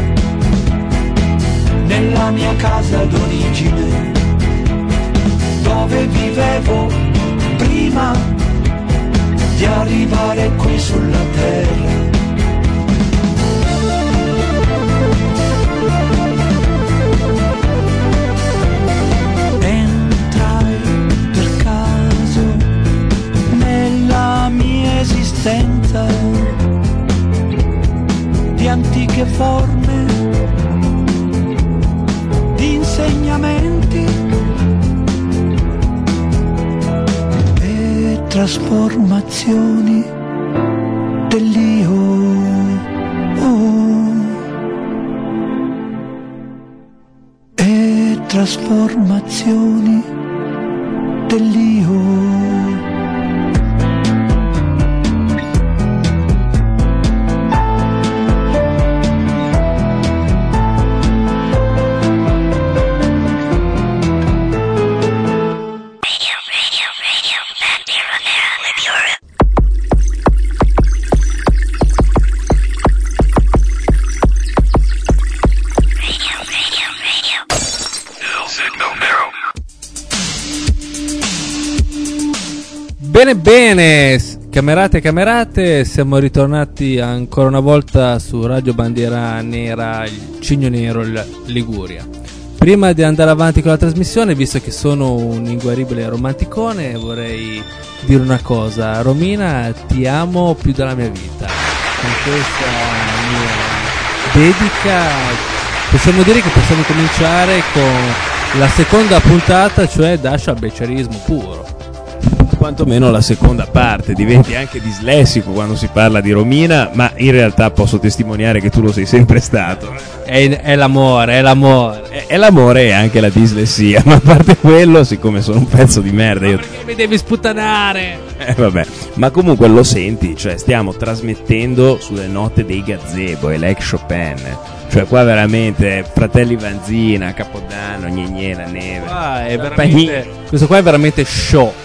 Speaker 11: nella mia casa d'origine, dove vivevo prima di arrivare qui sulla terra. Entrai per caso nella mia esistenza di antiche forme, di insegnamenti e trasformazioni dell'io. Oh. E trasformazioni dell'io.
Speaker 5: Bene bene, camerate e camerate, siamo ritornati ancora una volta su Radio Bandiera Nera, il Cigno Nero, il Liguria. Prima di andare avanti con la trasmissione, visto che sono un inguaribile romanticone, vorrei dire una cosa. Romina, ti amo più della mia vita. Con questa mia dedica possiamo dire che possiamo cominciare con la seconda puntata, cioè Dash al beccerismo puro.
Speaker 4: Quantomeno la seconda parte, diventi anche dislessico quando si parla di Romina, ma in realtà posso testimoniare che tu lo sei sempre stato.
Speaker 5: È, è l'amore, è l'amore.
Speaker 4: È, è l'amore e anche la dislessia, ma a parte quello, siccome sono un pezzo di merda,
Speaker 5: ma
Speaker 4: io...
Speaker 5: perché mi devi sputtanare?
Speaker 4: Eh vabbè, ma comunque lo senti, cioè stiamo trasmettendo sulle note dei gazebo e l'ex Chopin. Cioè qua veramente Fratelli Vanzina, Capodanno, Gnegnè, la neve.
Speaker 5: Ah, è veramente, questo qua è veramente show.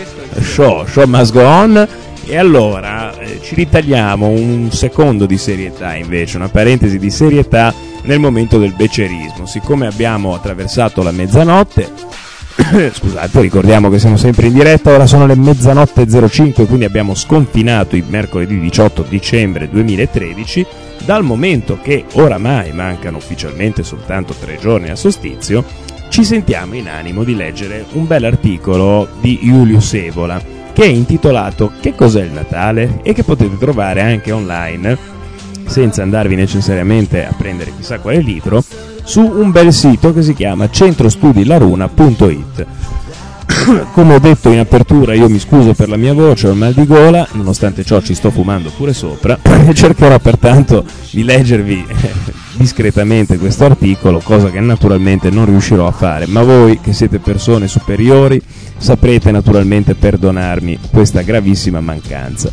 Speaker 4: Show, show must go on. E allora eh, ci ritagliamo un secondo di serietà, invece una parentesi di serietà nel momento del beccerismo. Siccome abbiamo attraversato la mezzanotte scusate, ricordiamo che siamo sempre in diretta, ora sono le mezzanotte e zero cinque, quindi abbiamo sconfinato il mercoledì diciotto dicembre duemilatredici. Dal momento che oramai mancano ufficialmente soltanto tre giorni a solstizio, ci sentiamo in animo di leggere un bel articolo di Julius Evola che è intitolato Che cos'è il Natale? E che potete trovare anche online, senza andarvi necessariamente a prendere chissà quale libro, su un bel sito che si chiama centrostudilaruna punto it. Come ho detto in apertura, io mi scuso per la mia voce, ho il mal di gola, nonostante ciò ci sto fumando pure sopra e cercherò pertanto di leggervi discretamente questo articolo, cosa che naturalmente non riuscirò a fare, ma voi che siete persone superiori saprete naturalmente perdonarmi questa gravissima mancanza.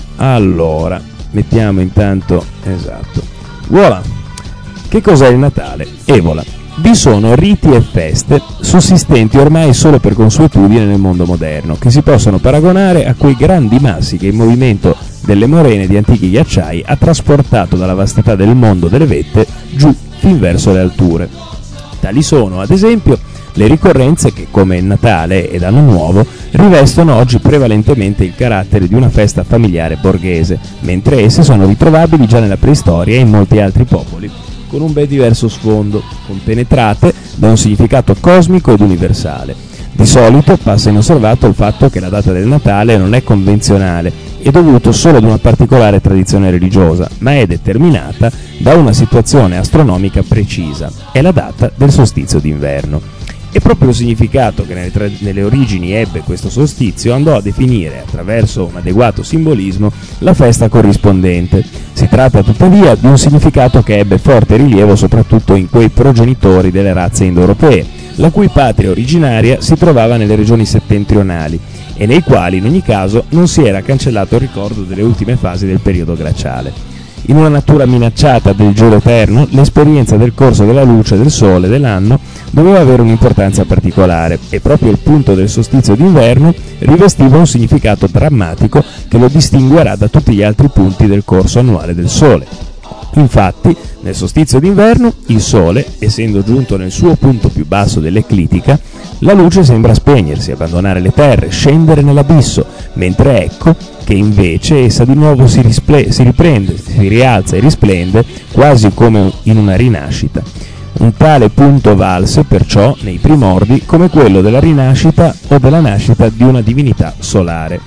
Speaker 4: Allora, mettiamo intanto, esatto, voilà. Che cos'è il Natale? Evola. Vi sono riti e feste sussistenti ormai solo per consuetudine nel mondo moderno, che si possono paragonare a quei grandi massi che il movimento delle morene di antichi ghiacciai ha trasportato dalla vastità del mondo delle vette giù fin verso le alture. Tali sono, ad esempio, le ricorrenze che, come il Natale ed Anno Nuovo, rivestono oggi prevalentemente il carattere di una festa familiare borghese, mentre esse sono ritrovabili già nella preistoria e in molti altri popoli, con un ben diverso sfondo, compenetrate da un significato cosmico ed universale. Di solito passa inosservato il fatto che la data del Natale non è convenzionale e dovuto solo ad una particolare tradizione religiosa, ma è determinata da una situazione astronomica precisa. È la data del solstizio d'inverno. E proprio il significato che nelle, tra- nelle origini ebbe questo solstizio andò a definire, attraverso un adeguato simbolismo, la festa corrispondente. Si tratta tuttavia di un significato che ebbe forte rilievo soprattutto in quei progenitori delle razze indoeuropee, la cui patria originaria si trovava nelle regioni settentrionali e nei quali in ogni caso non si era cancellato il ricordo delle ultime fasi del periodo glaciale. In una natura minacciata del gelo eterno, l'esperienza del corso della luce del sole dell'anno doveva avere un'importanza particolare e proprio il punto del solstizio d'inverno rivestiva un significato drammatico che lo distinguerà da tutti gli altri punti del corso annuale del sole. Infatti, nel solstizio d'inverno, il sole, essendo giunto nel suo punto più basso dell'eclittica, la luce sembra spegnersi, abbandonare le terre, scendere nell'abisso, mentre ecco che invece essa di nuovo si, risple- si riprende, si rialza e risplende quasi come in una rinascita. Un tale punto valse perciò nei primordi come quello della rinascita o della nascita di una divinità solare.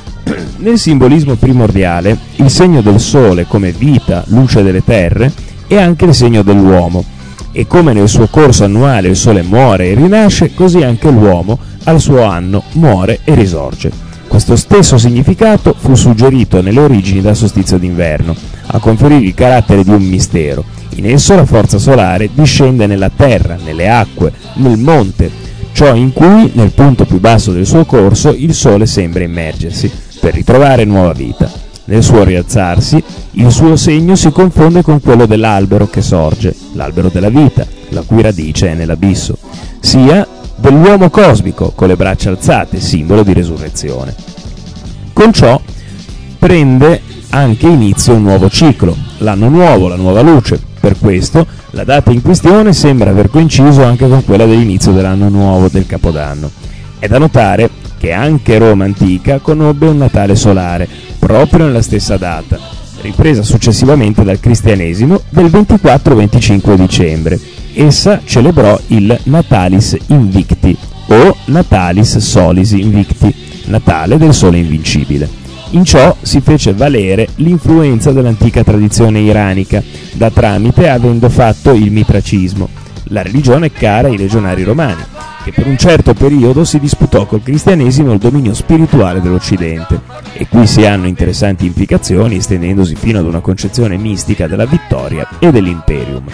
Speaker 4: Nel simbolismo primordiale, il segno del sole come vita, luce delle terre, è anche il segno dell'uomo, e come nel suo corso annuale il sole muore e rinasce, così anche l'uomo al suo anno muore e risorge. Questo stesso significato fu suggerito nelle origini dal solstizio d'inverno, a conferire il carattere di un mistero. In esso la forza solare discende nella terra, nelle acque, nel monte, ciò in cui, nel punto più basso del suo corso, il sole sembra immergersi, per ritrovare nuova vita. Nel suo rialzarsi, il suo segno si confonde con quello dell'albero che sorge, l'albero della vita, la cui radice è nell'abisso, sia dell'uomo cosmico con le braccia alzate, simbolo di resurrezione. Con ciò prende anche inizio un nuovo ciclo, l'anno nuovo, la nuova luce. Per questo la data in questione sembra aver coinciso anche con quella dell'inizio dell'anno nuovo del Capodanno. È da notare che anche Roma antica conobbe un Natale solare, proprio nella stessa data, ripresa successivamente dal cristianesimo del ventiquattro venticinque dicembre. Essa celebrò il Natalis Invicti o Natalis Solis Invicti, Natale del Sole Invincibile. In ciò si fece valere l'influenza dell'antica tradizione iranica, da tramite avendo fatto il mitracismo, la religione cara ai legionari romani, che per un certo periodo si disputò col cristianesimo il dominio spirituale dell'Occidente, e qui si hanno interessanti implicazioni estendendosi fino ad una concezione mistica della vittoria e dell'imperium.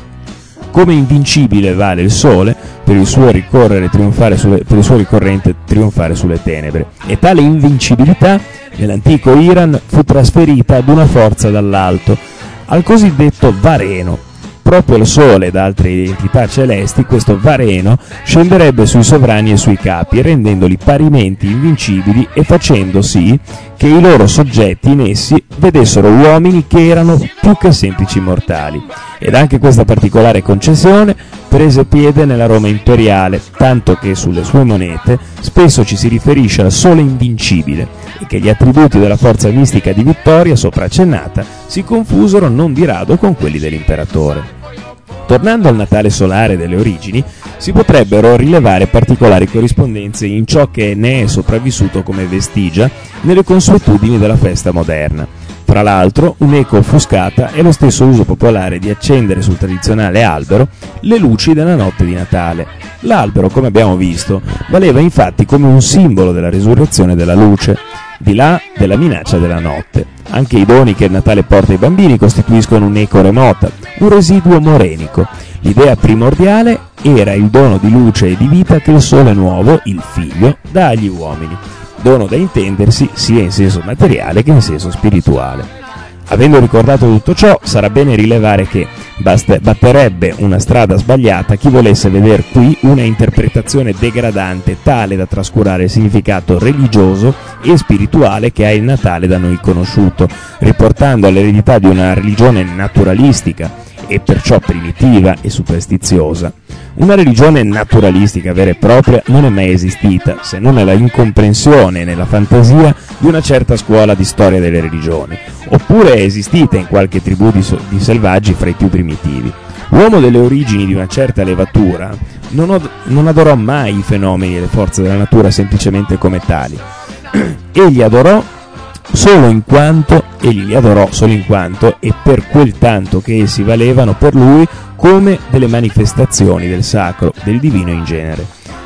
Speaker 4: Come invincibile vale il sole per il suo ricorrere trionfare sulle, per il suo ricorrente trionfare sulle tenebre, e tale invincibilità nell'antico Iran fu trasferita ad una forza dall'alto, al cosiddetto Vareno. Proprio il sole ed altre entità celesti, questo Vareno scenderebbe sui sovrani e sui capi, rendendoli parimenti invincibili e facendo sì che i loro soggetti in essi vedessero uomini che erano più che semplici mortali. Ed anche questa particolare concessione prese piede nella Roma imperiale, tanto che sulle sue monete spesso ci si riferisce al sole invincibile e che gli attributi della forza mistica di vittoria sopra accennata si confusero non di rado con quelli dell'imperatore. Tornando al Natale solare delle origini, si potrebbero rilevare particolari corrispondenze in ciò che ne è sopravvissuto come vestigia nelle consuetudini della festa moderna. Tra l'altro, un'eco offuscata è lo stesso uso popolare di accendere sul tradizionale albero le luci della notte di Natale. L'albero, come abbiamo visto, valeva infatti come un simbolo della risurrezione della luce, di là della minaccia della notte. Anche i doni che il Natale porta ai bambini costituiscono un'eco remota, un residuo morenico. L'idea primordiale era il dono di luce e di vita che il sole nuovo, il figlio, dà agli uomini. Dono da intendersi sia in senso materiale che in senso spirituale. Avendo ricordato tutto ciò, sarà bene rilevare che bast- batterebbe una strada sbagliata chi volesse vedere qui una interpretazione degradante tale da trascurare il significato religioso e spirituale che ha il Natale da noi conosciuto, riportando all'eredità di una religione naturalistica e perciò primitiva e superstiziosa. Una religione naturalistica vera e propria non è mai esistita, se non nella incomprensione e nella fantasia di una certa scuola di storia delle religioni, oppure è esistita in qualche tribù di, so- di selvaggi fra i più primitivi. L'uomo delle origini di una certa levatura non, od- non adorò mai i fenomeni e le forze della natura semplicemente come tali. Egli adorò solo in quanto egli li adorò solo in quanto e per quel tanto che essi valevano per lui come delle manifestazioni del sacro, del divino in genere.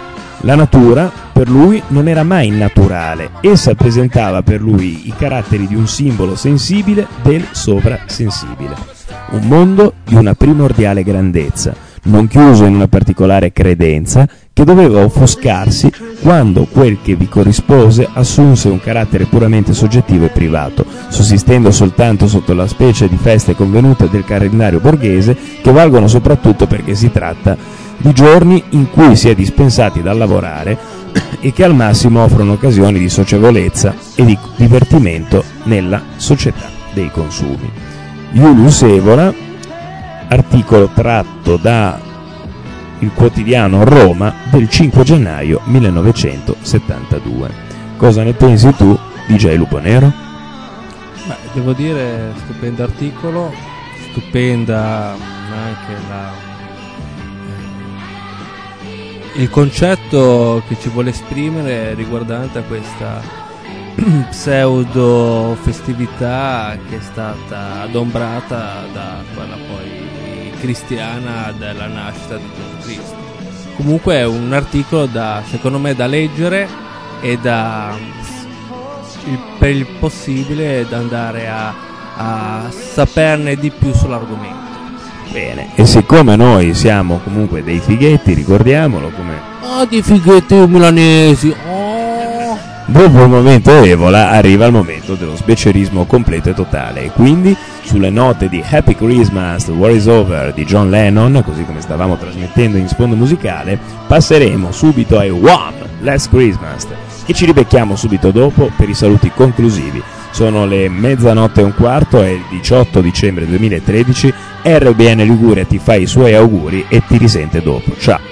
Speaker 4: La natura per lui non era mai naturale, essa presentava per lui i caratteri di un simbolo sensibile del sovrasensibile, un mondo di una primordiale grandezza, non chiuso in una particolare credenza, che doveva offuscarsi quando quel che vi corrispose assunse un carattere puramente soggettivo e privato, sussistendo soltanto sotto la specie di feste convenute del calendario borghese, che valgono soprattutto perché si tratta di giorni in cui si è dispensati dal lavorare e che al massimo offrono occasioni di socievolezza e di divertimento nella società dei consumi. Julius Evola, articolo tratto da il quotidiano Roma del cinque gennaio millenovecentosettantadue. Cosa ne pensi tu, D J Lupo Nero?
Speaker 5: Beh, devo dire, stupendo articolo, stupenda anche la, il concetto che ci vuole esprimere riguardante a questa pseudo festività che è stata adombrata da quella poi cristiana della nascita di Gesù Cristo. Comunque è un articolo da, secondo me, da leggere e da il, per il possibile da andare a, a saperne di più sull'argomento.
Speaker 4: Bene, e siccome noi siamo comunque dei fighetti, ricordiamolo come...
Speaker 5: Oh, dei fighetti milanesi, oh!
Speaker 4: Dopo il momento Evola arriva il momento dello specerismo completo e totale, e quindi sulle note di Happy Christmas, The War is Over di John Lennon, così come stavamo trasmettendo in sfondo musicale, passeremo subito ai Wham! Last Christmas, e ci ribecchiamo subito dopo per i saluti conclusivi. Sono le mezzanotte e un quarto, è il diciotto dicembre duemilatredici, R B N Liguria ti fa i suoi auguri e ti risente dopo. Ciao!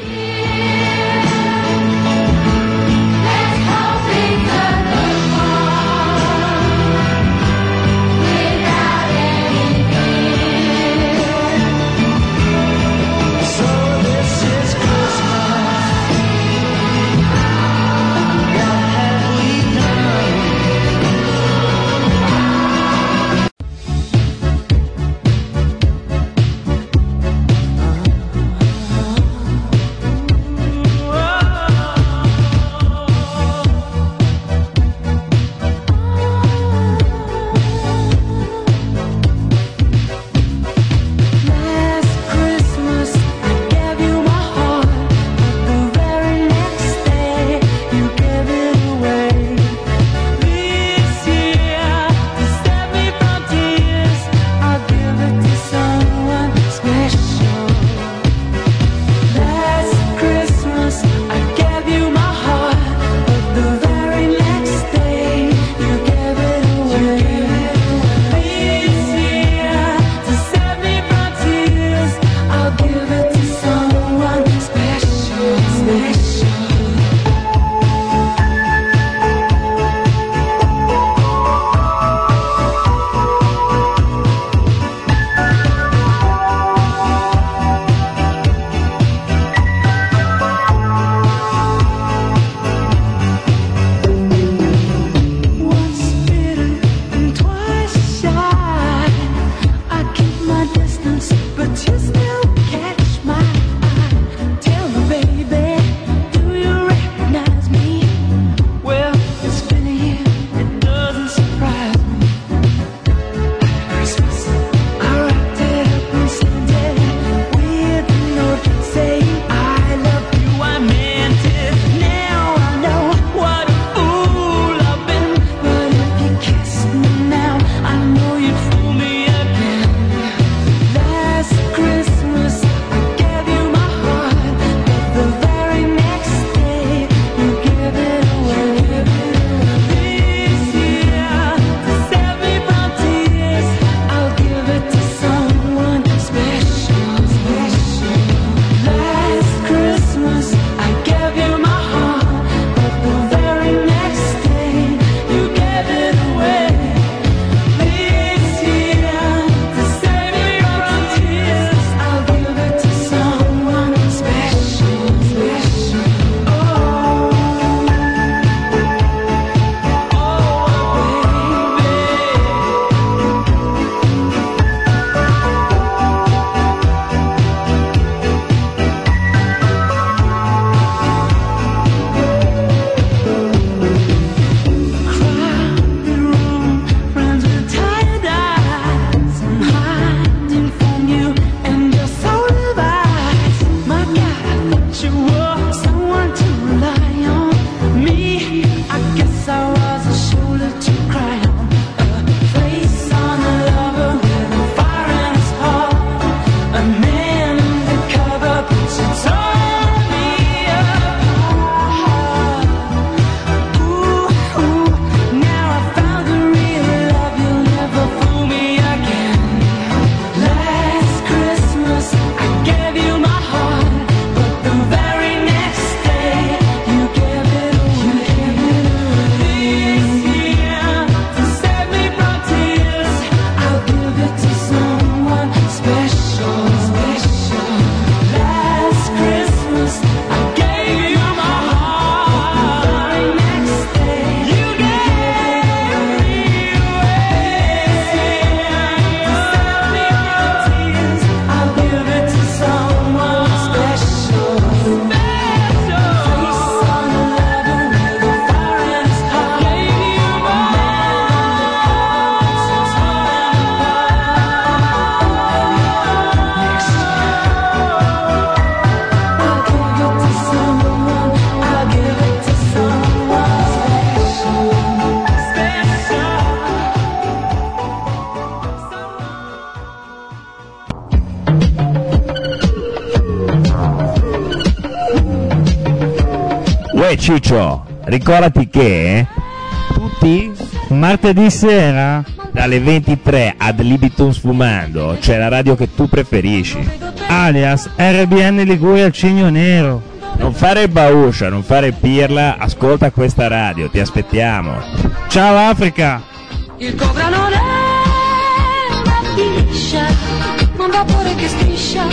Speaker 4: Uè Ciccio, ricordati che tutti
Speaker 7: martedì sera
Speaker 4: dalle ventitré ad libitum sfumando c'è la radio che tu preferisci,
Speaker 7: alias R B N Liguria il Cigno Nero.
Speaker 4: Non fare bauscia, non fare pirla, ascolta questa radio, ti aspettiamo.
Speaker 7: Ciao Africa.
Speaker 13: Il cobra non è una biscia, un vapore che striscia.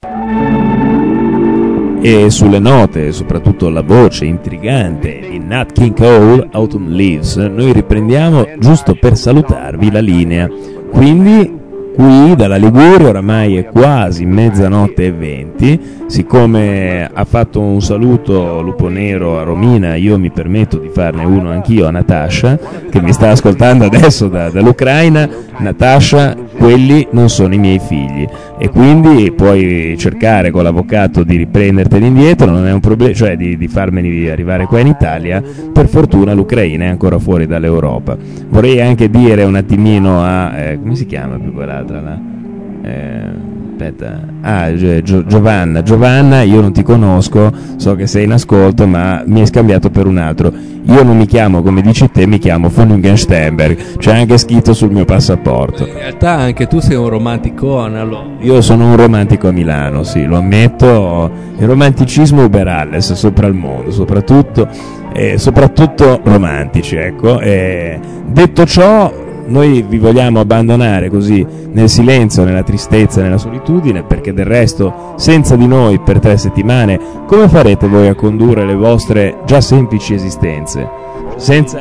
Speaker 4: E sulle note, soprattutto la voce intrigante di Nat King Cole, Autumn Leaves, noi riprendiamo giusto per salutarvi la linea. Quindi qui dalla Liguria oramai è quasi mezzanotte e venti. Siccome ha fatto un saluto Lupo Nero a Romina, io mi permetto di farne uno anch'io a Natasha, che mi sta ascoltando adesso da, dall'Ucraina. Natasha, quelli non sono i miei figli, e quindi puoi cercare con l'avvocato di riprenderteli indietro, non è un problema, cioè di, di farmeli arrivare qua in Italia. Per fortuna l'Ucraina è ancora fuori dall'Europa. Vorrei anche dire un attimino a eh, come si chiama più quell'altra là? Eh, aspetta, ah, Gio- Giovanna, Giovanna, io non ti conosco, so che sei in ascolto, ma mi hai scambiato per un altro. Io non mi chiamo come dici te, mi chiamo von Ungenstenberg, c'è anche scritto sul mio passaporto.
Speaker 5: In realtà anche tu sei un romanticone, allora.
Speaker 4: Io sono un romantico a Milano, sì, lo ammetto. Il romanticismo uber alles sopra il mondo, soprattutto, e soprattutto romantici, ecco. E detto ciò, noi vi vogliamo abbandonare così nel silenzio, nella tristezza, nella solitudine, perché del resto senza di noi per tre settimane come farete voi a condurre le vostre già semplici esistenze? Senza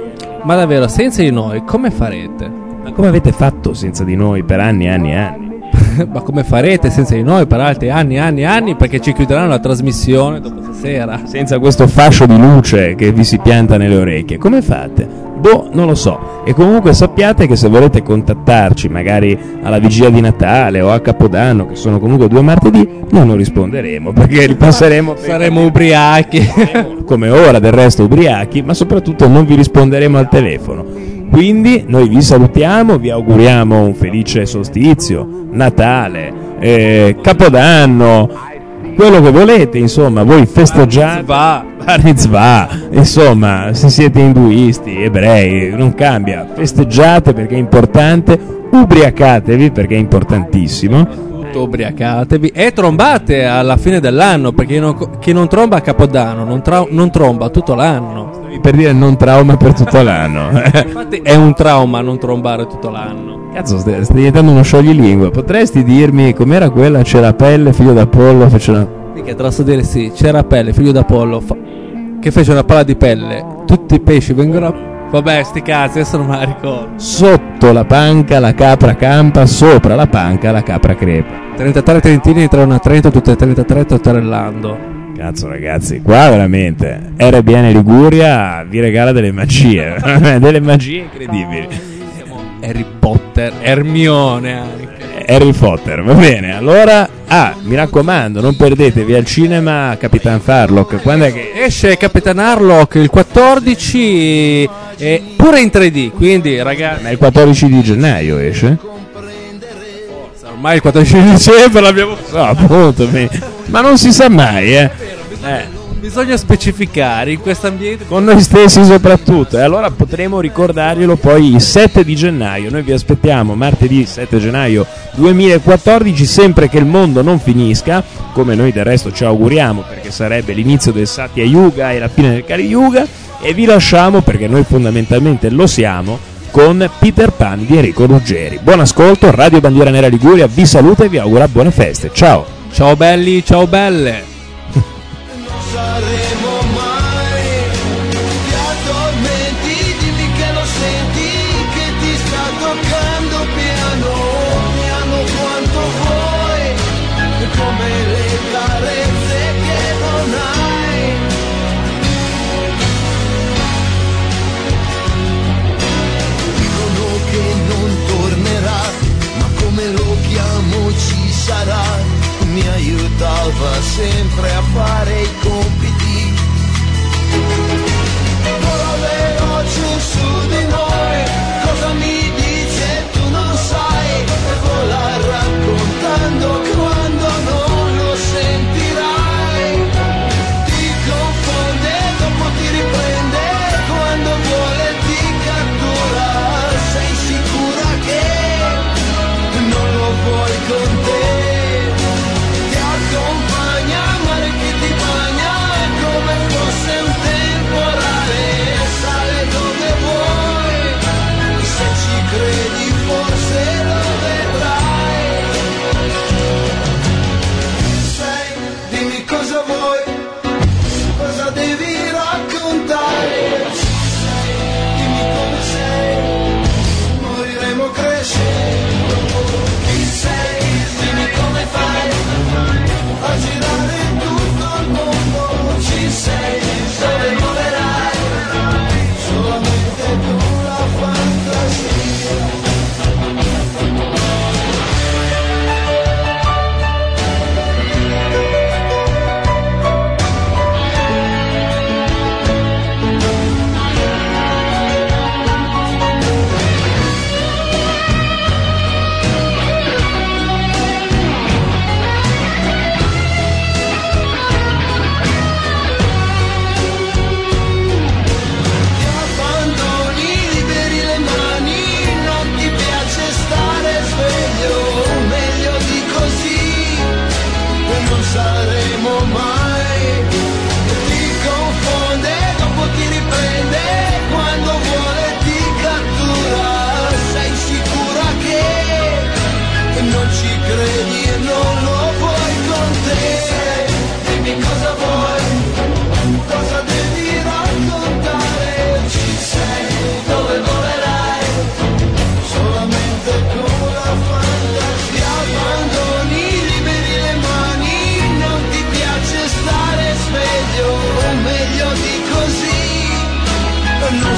Speaker 5: Ma davvero, senza di noi come farete?
Speaker 4: Ma come avete fatto senza di noi per anni e anni e anni?
Speaker 5: Ma come farete senza di noi per altri anni e anni e anni, perché ci chiuderanno la trasmissione dopo stasera?
Speaker 4: Senza questo fascio di luce che vi si pianta nelle orecchie, come fate? Boh, non lo so. E comunque sappiate che se volete contattarci magari alla vigilia di Natale o a Capodanno, che sono comunque due martedì, noi non risponderemo perché ripasseremo,
Speaker 5: saremo ubriachi
Speaker 4: come ora del resto ubriachi, ma soprattutto non vi risponderemo al telefono. Quindi noi vi salutiamo, vi auguriamo un felice solstizio, Natale, eh, Capodanno, quello che volete, insomma, voi festeggiate,
Speaker 5: va,
Speaker 4: Bar insomma, se siete induisti, ebrei, non cambia, festeggiate perché è importante, ubriacatevi perché è importantissimo.
Speaker 5: Ubriacatevi e trombate alla fine dell'anno, perché non, chi non tromba a Capodanno non, tra, non tromba tutto l'anno.
Speaker 4: Per dire non trauma per tutto l'anno.
Speaker 5: Infatti è un trauma non trombare tutto l'anno.
Speaker 4: Cazzo, stai, stai diventando uno scioglilingua. Potresti dirmi com'era quella? C'era Pelle, figlio d'Apollo, fece una...
Speaker 5: Mica te la so dire, sì, c'era Pelle, figlio d'Apollo, fa... che fece una palla di pelle. Tutti i pesci vengono a... Vabbè, sti cazzi, adesso non me la ricordo.
Speaker 4: Sotto la panca la capra campa, sopra la panca la capra crepa.
Speaker 5: trentatré trentini entrano a Trento, tutte e trentatré tortellando.
Speaker 4: Cazzo ragazzi, qua veramente R B N Liguria vi regala delle magie, delle magie incredibili.
Speaker 5: Siamo Harry Potter, Hermione anche.
Speaker 4: Harry Potter, va bene. Allora, ah, mi raccomando, non perdetevi al cinema Capitan Farlock. Quando è che
Speaker 5: esce Capitan Harlock? Il quattordici e pure in tre D, quindi ragazzi,
Speaker 4: ma il quattordici di gennaio esce?
Speaker 5: Ormai il quattordici di dicembre l'abbiamo
Speaker 4: fatto. No, appunto, ma non si sa mai, eh.
Speaker 5: eh. Bisogna specificare in questo ambiente
Speaker 4: con noi stessi soprattutto, e allora potremo ricordarglielo poi il sette di gennaio. Noi vi aspettiamo martedì sette gennaio duemilaquattordici, sempre che il mondo non finisca, come noi del resto ci auguriamo, perché sarebbe l'inizio del Satya Yuga e la fine del Kali Yuga. E vi lasciamo, perché noi fondamentalmente lo siamo, con Peter Pan di Enrico Ruggeri. Buon ascolto, Radio Bandiera Nera Liguria vi saluta e vi augura buone feste. Ciao.
Speaker 5: Ciao belli, ciao belle.
Speaker 6: Saremo mai, ti addormenti, dimmi che lo senti, che ti sta toccando piano, piano quanto vuoi, come le carezze che non hai. Dicono che non tornerà, ma come lo chiamo ci sarà. Mi aiutava sempre a fare i compiti. Vola veloce su di noi, cosa mi dice tu non sai, e vola raccontando quando non lo sentirai. Ti confonde dopo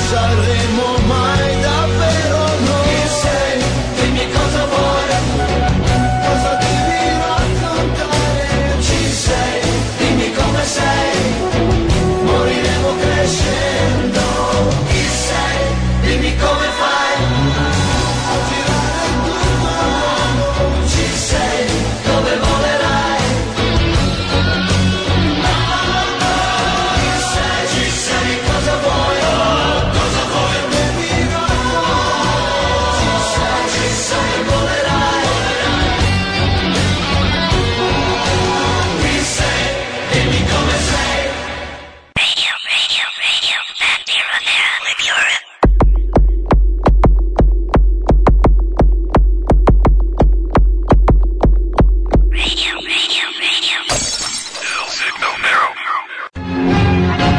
Speaker 14: lasciare